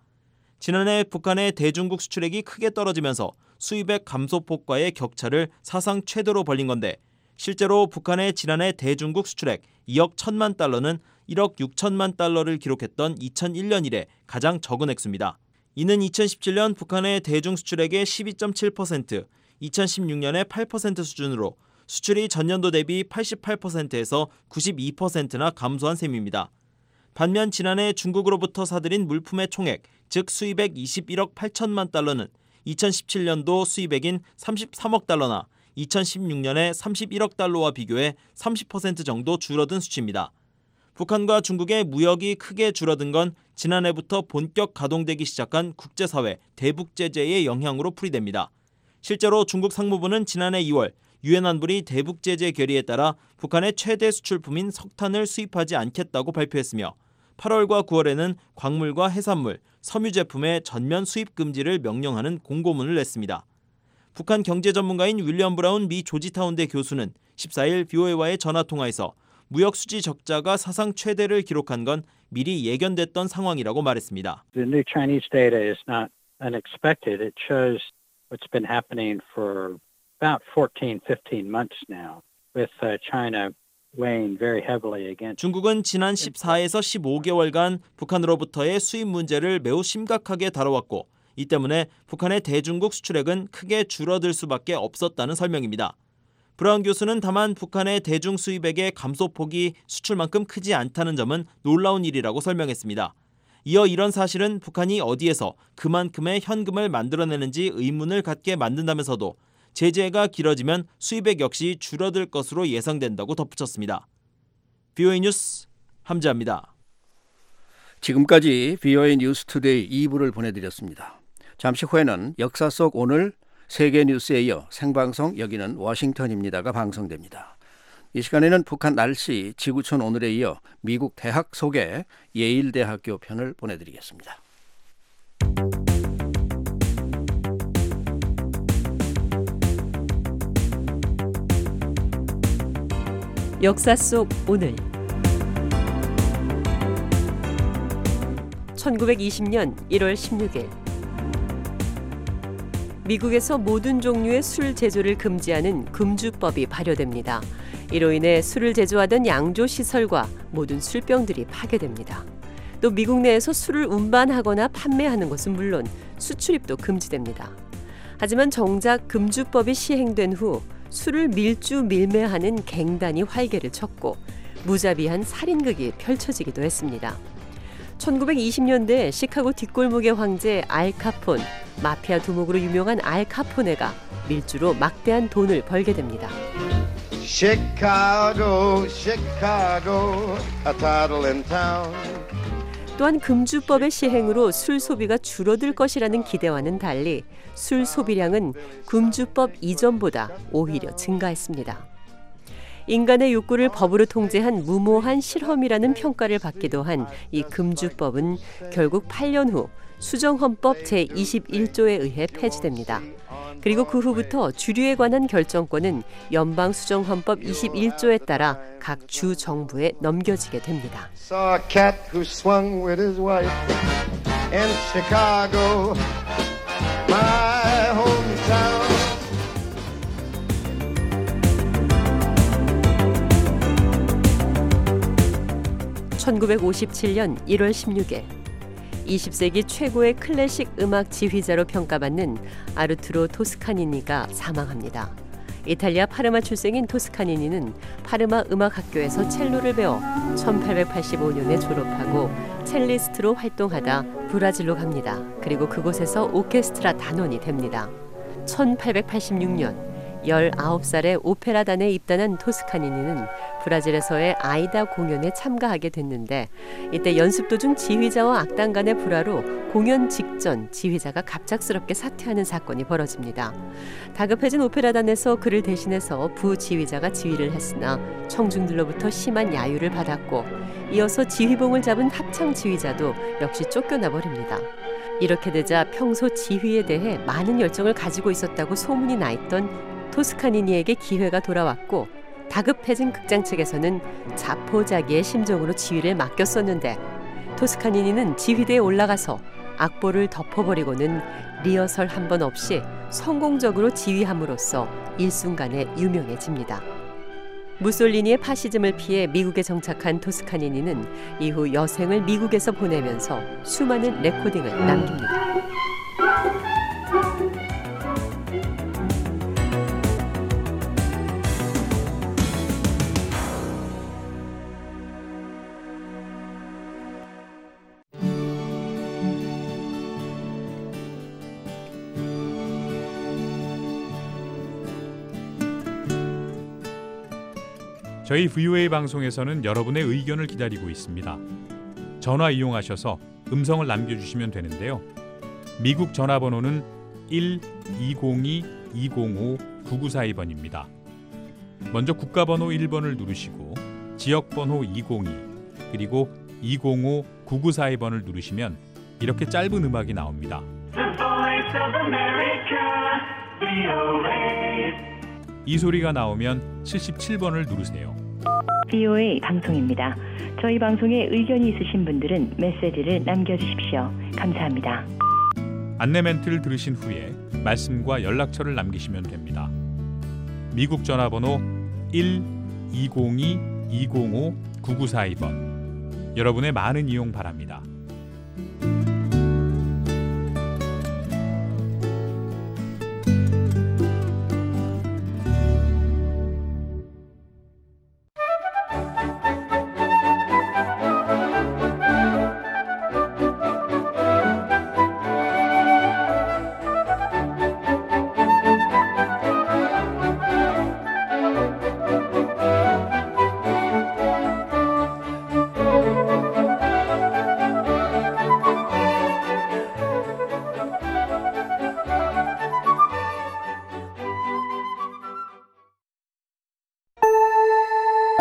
지난해 북한의 대중국 수출액이 크게 떨어지면서 수입액 감소폭과의 격차를 사상 최대로 벌린 건데 실제로 북한의 지난해 대중국 수출액 이억 천만 달러는 일억 육천만 달러를 기록했던 이천일 년 이래 가장 적은 액수입니다. 이는 이천십칠 년 북한의 대중 수출액의 십이 점 칠 퍼센트, 이천십육 년의 팔 퍼센트 수준으로 수출이 전년도 대비 팔십팔 퍼센트에서 구십이 퍼센트나 감소한 셈입니다. 반면 지난해 중국으로부터 사들인 물품의 총액, 즉 수입액 이십일억 팔천만 달러는 이천십칠 년도 수입액인 삼십삼억 달러나 이천십육 년에 삼십일억 달러와 비교해 삼십 퍼센트 정도 줄어든 수치입니다. 북한과 중국의 무역이 크게 줄어든 건 지난해부터 본격 가동되기 시작한 국제사회 대북 제재의 영향으로 풀이됩니다. 실제로 중국 상무부는 지난해 이월 유엔 안보리 대북 제재 결의에 따라 북한의 최대 수출품인 석탄을 수입하지 않겠다고 발표했으며 팔월과 구월에는 광물과 해산물, 섬유 제품의 전면 수입 금지를 명령하는 공고문을 냈습니다. 북한 경제 전문가인 윌리엄 브라운 미 조지타운대 교수는 십사 일 비오에이와의 전화통화에서 무역 수지 적자가 사상 최대를 기록한 건 미리 예견됐던 상황이라고 말했습니다. The new Chinese data is not unexpected. It shows what's been happening for about fourteen, fifteen months now with uh, China weighing very heavily against. 중국은 지난 십사에서 십오 개월간 북한으로부터의 수입 문제를 매우 심각하게 다뤄왔고 이 때문에 북한의 대중국 수출액은 크게 줄어들 수밖에 없었다는 설명입니다. 브라운 교수는 다만 북한의 대중 수입액의 감소폭이 수출만큼 크지 않다는 점은 놀라운 일이라고 설명했습니다. 이어 이런 사실은 북한이 어디에서 그만큼의 현금을 만들어내는지 의문을 갖게 만든다면서도 제재가 길어지면 수입액 역시 줄어들 것으로 예상된다고 덧붙였습니다. 브이오에이 뉴스 함지아입니다. 지금까지 브이오에이 뉴스투데이 이 부를 보내드렸습니다. 잠시 후에는 역사 속 오늘 세계 뉴스에 이어 생방송 여기는 워싱턴입니다가 방송됩니다. 이 시간에는 북한 날씨, 지구촌 오늘에 이어 미국 대학 소개 예일대학교 편을 보내드리겠습니다. 역사 속 오늘 천구백이십 년 일월 십육일 미국에서 모든 종류의 술 제조를 금지하는 금주법이 발효됩니다. 이로 인해 술을 제조하던 양조 시설과 모든 술병들이 파괴됩니다. 또 미국 내에서 술을 운반하거나 판매하는 것은 물론 수출입도 금지됩니다. 하지만 정작 금주법이 시행된 후 술을 밀주 밀매하는 갱단이 활개를 쳤고 무자비한 살인극이 펼쳐지기도 했습니다. 천구백이십 년대 시카고 뒷골목의 황제 알 카폰, 마피아 두목으로 유명한 알 카포네가 밀주로 막대한 돈을 벌게 됩니다. Chicago, Chicago, a toddling town. 또한 금주법의 시행으로 술 소비가 줄어들 것이라는 기대와는 달리 술 소비량은 금주법 이전보다 오히려 증가했습니다. 인간의 욕구를 법으로 통제한 무모한 실험이라는 평가를 받기도 한 이 금주법은 결국 팔 년 후 수정헌법 제이십일 조에 의해 폐지됩니다. 그리고 그 후부터 주류에 관한 결정권은 연방수정헌법 이십일 조에 따라 각 주 정부에 넘겨지게 됩니다. Saw a cat who swung with his wife in Chicago, my hometown. 천구백오십칠 년 일월 십육일 이십 세기 최고의 클래식 음악 지휘자로 평가받는 아르투로 토스카니니가 사망합니다. 이탈리아 파르마 출생인 토스카니니는 파르마 음악학교에서 첼로를 배워 천팔백팔십오 년에 졸업하고 첼리스트로 활동하다 브라질로 갑니다. 그리고 그곳에서 오케스트라 단원이 됩니다. 천팔백팔십육 년 열아홉 살에 오페라단에 입단한 토스카니니는 브라질에서의 아이다 공연에 참가하게 됐는데 이때 연습 도중 지휘자와 악단 간의 불화로 공연 직전 지휘자가 갑작스럽게 사퇴하는 사건이 벌어집니다. 다급해진 오페라단에서 그를 대신해서 부지휘자가 지휘를 했으나 청중들로부터 심한 야유를 받았고 이어서 지휘봉을 잡은 합창 지휘자도 역시 쫓겨나 버립니다. 이렇게 되자 평소 지휘에 대해 많은 열정을 가지고 있었다고 소문이 나 있던 토스카니니에게 기회가 돌아왔고 다급해진 극장 측에서는 자포자기의 심정으로 지휘를 맡겼었는데 토스카니니는 지휘대에 올라가서 악보를 덮어버리고는 리허설 한 번 없이 성공적으로 지휘함으로써 일순간에 유명해집니다. 무솔리니의 파시즘을 피해 미국에 정착한 토스카니니는 이후 여생을 미국에서 보내면서 수많은 레코딩을 남깁니다. 저희 브이오에이 방송에서는 여러분의 의견을 기다리고 있습니다. 전화 이용하셔서 음성을 남겨주시면 되는데요. 미국 전화번호는 일 이공이 이공오 구구사이 번입니다. 먼저 국가번호 일 번을 누르시고 지역번호 이공이 그리고 이공오 구구사이 번을 누르시면 이렇게 짧은 음악이 나옵니다. 이 소리가 나오면 칠십칠 번을 누르세요. 브이오에이 방송입니다. 저희 방송에 의견이 있으신 분들은 메시지를 남겨주십시오. 감사합니다. 안내 멘트를 들으신 후에 말씀과 연락처를 남기시면 됩니다. 미국 전화번호 일 이공이 이공오 구구사이 번 여러분의 많은 이용 바랍니다.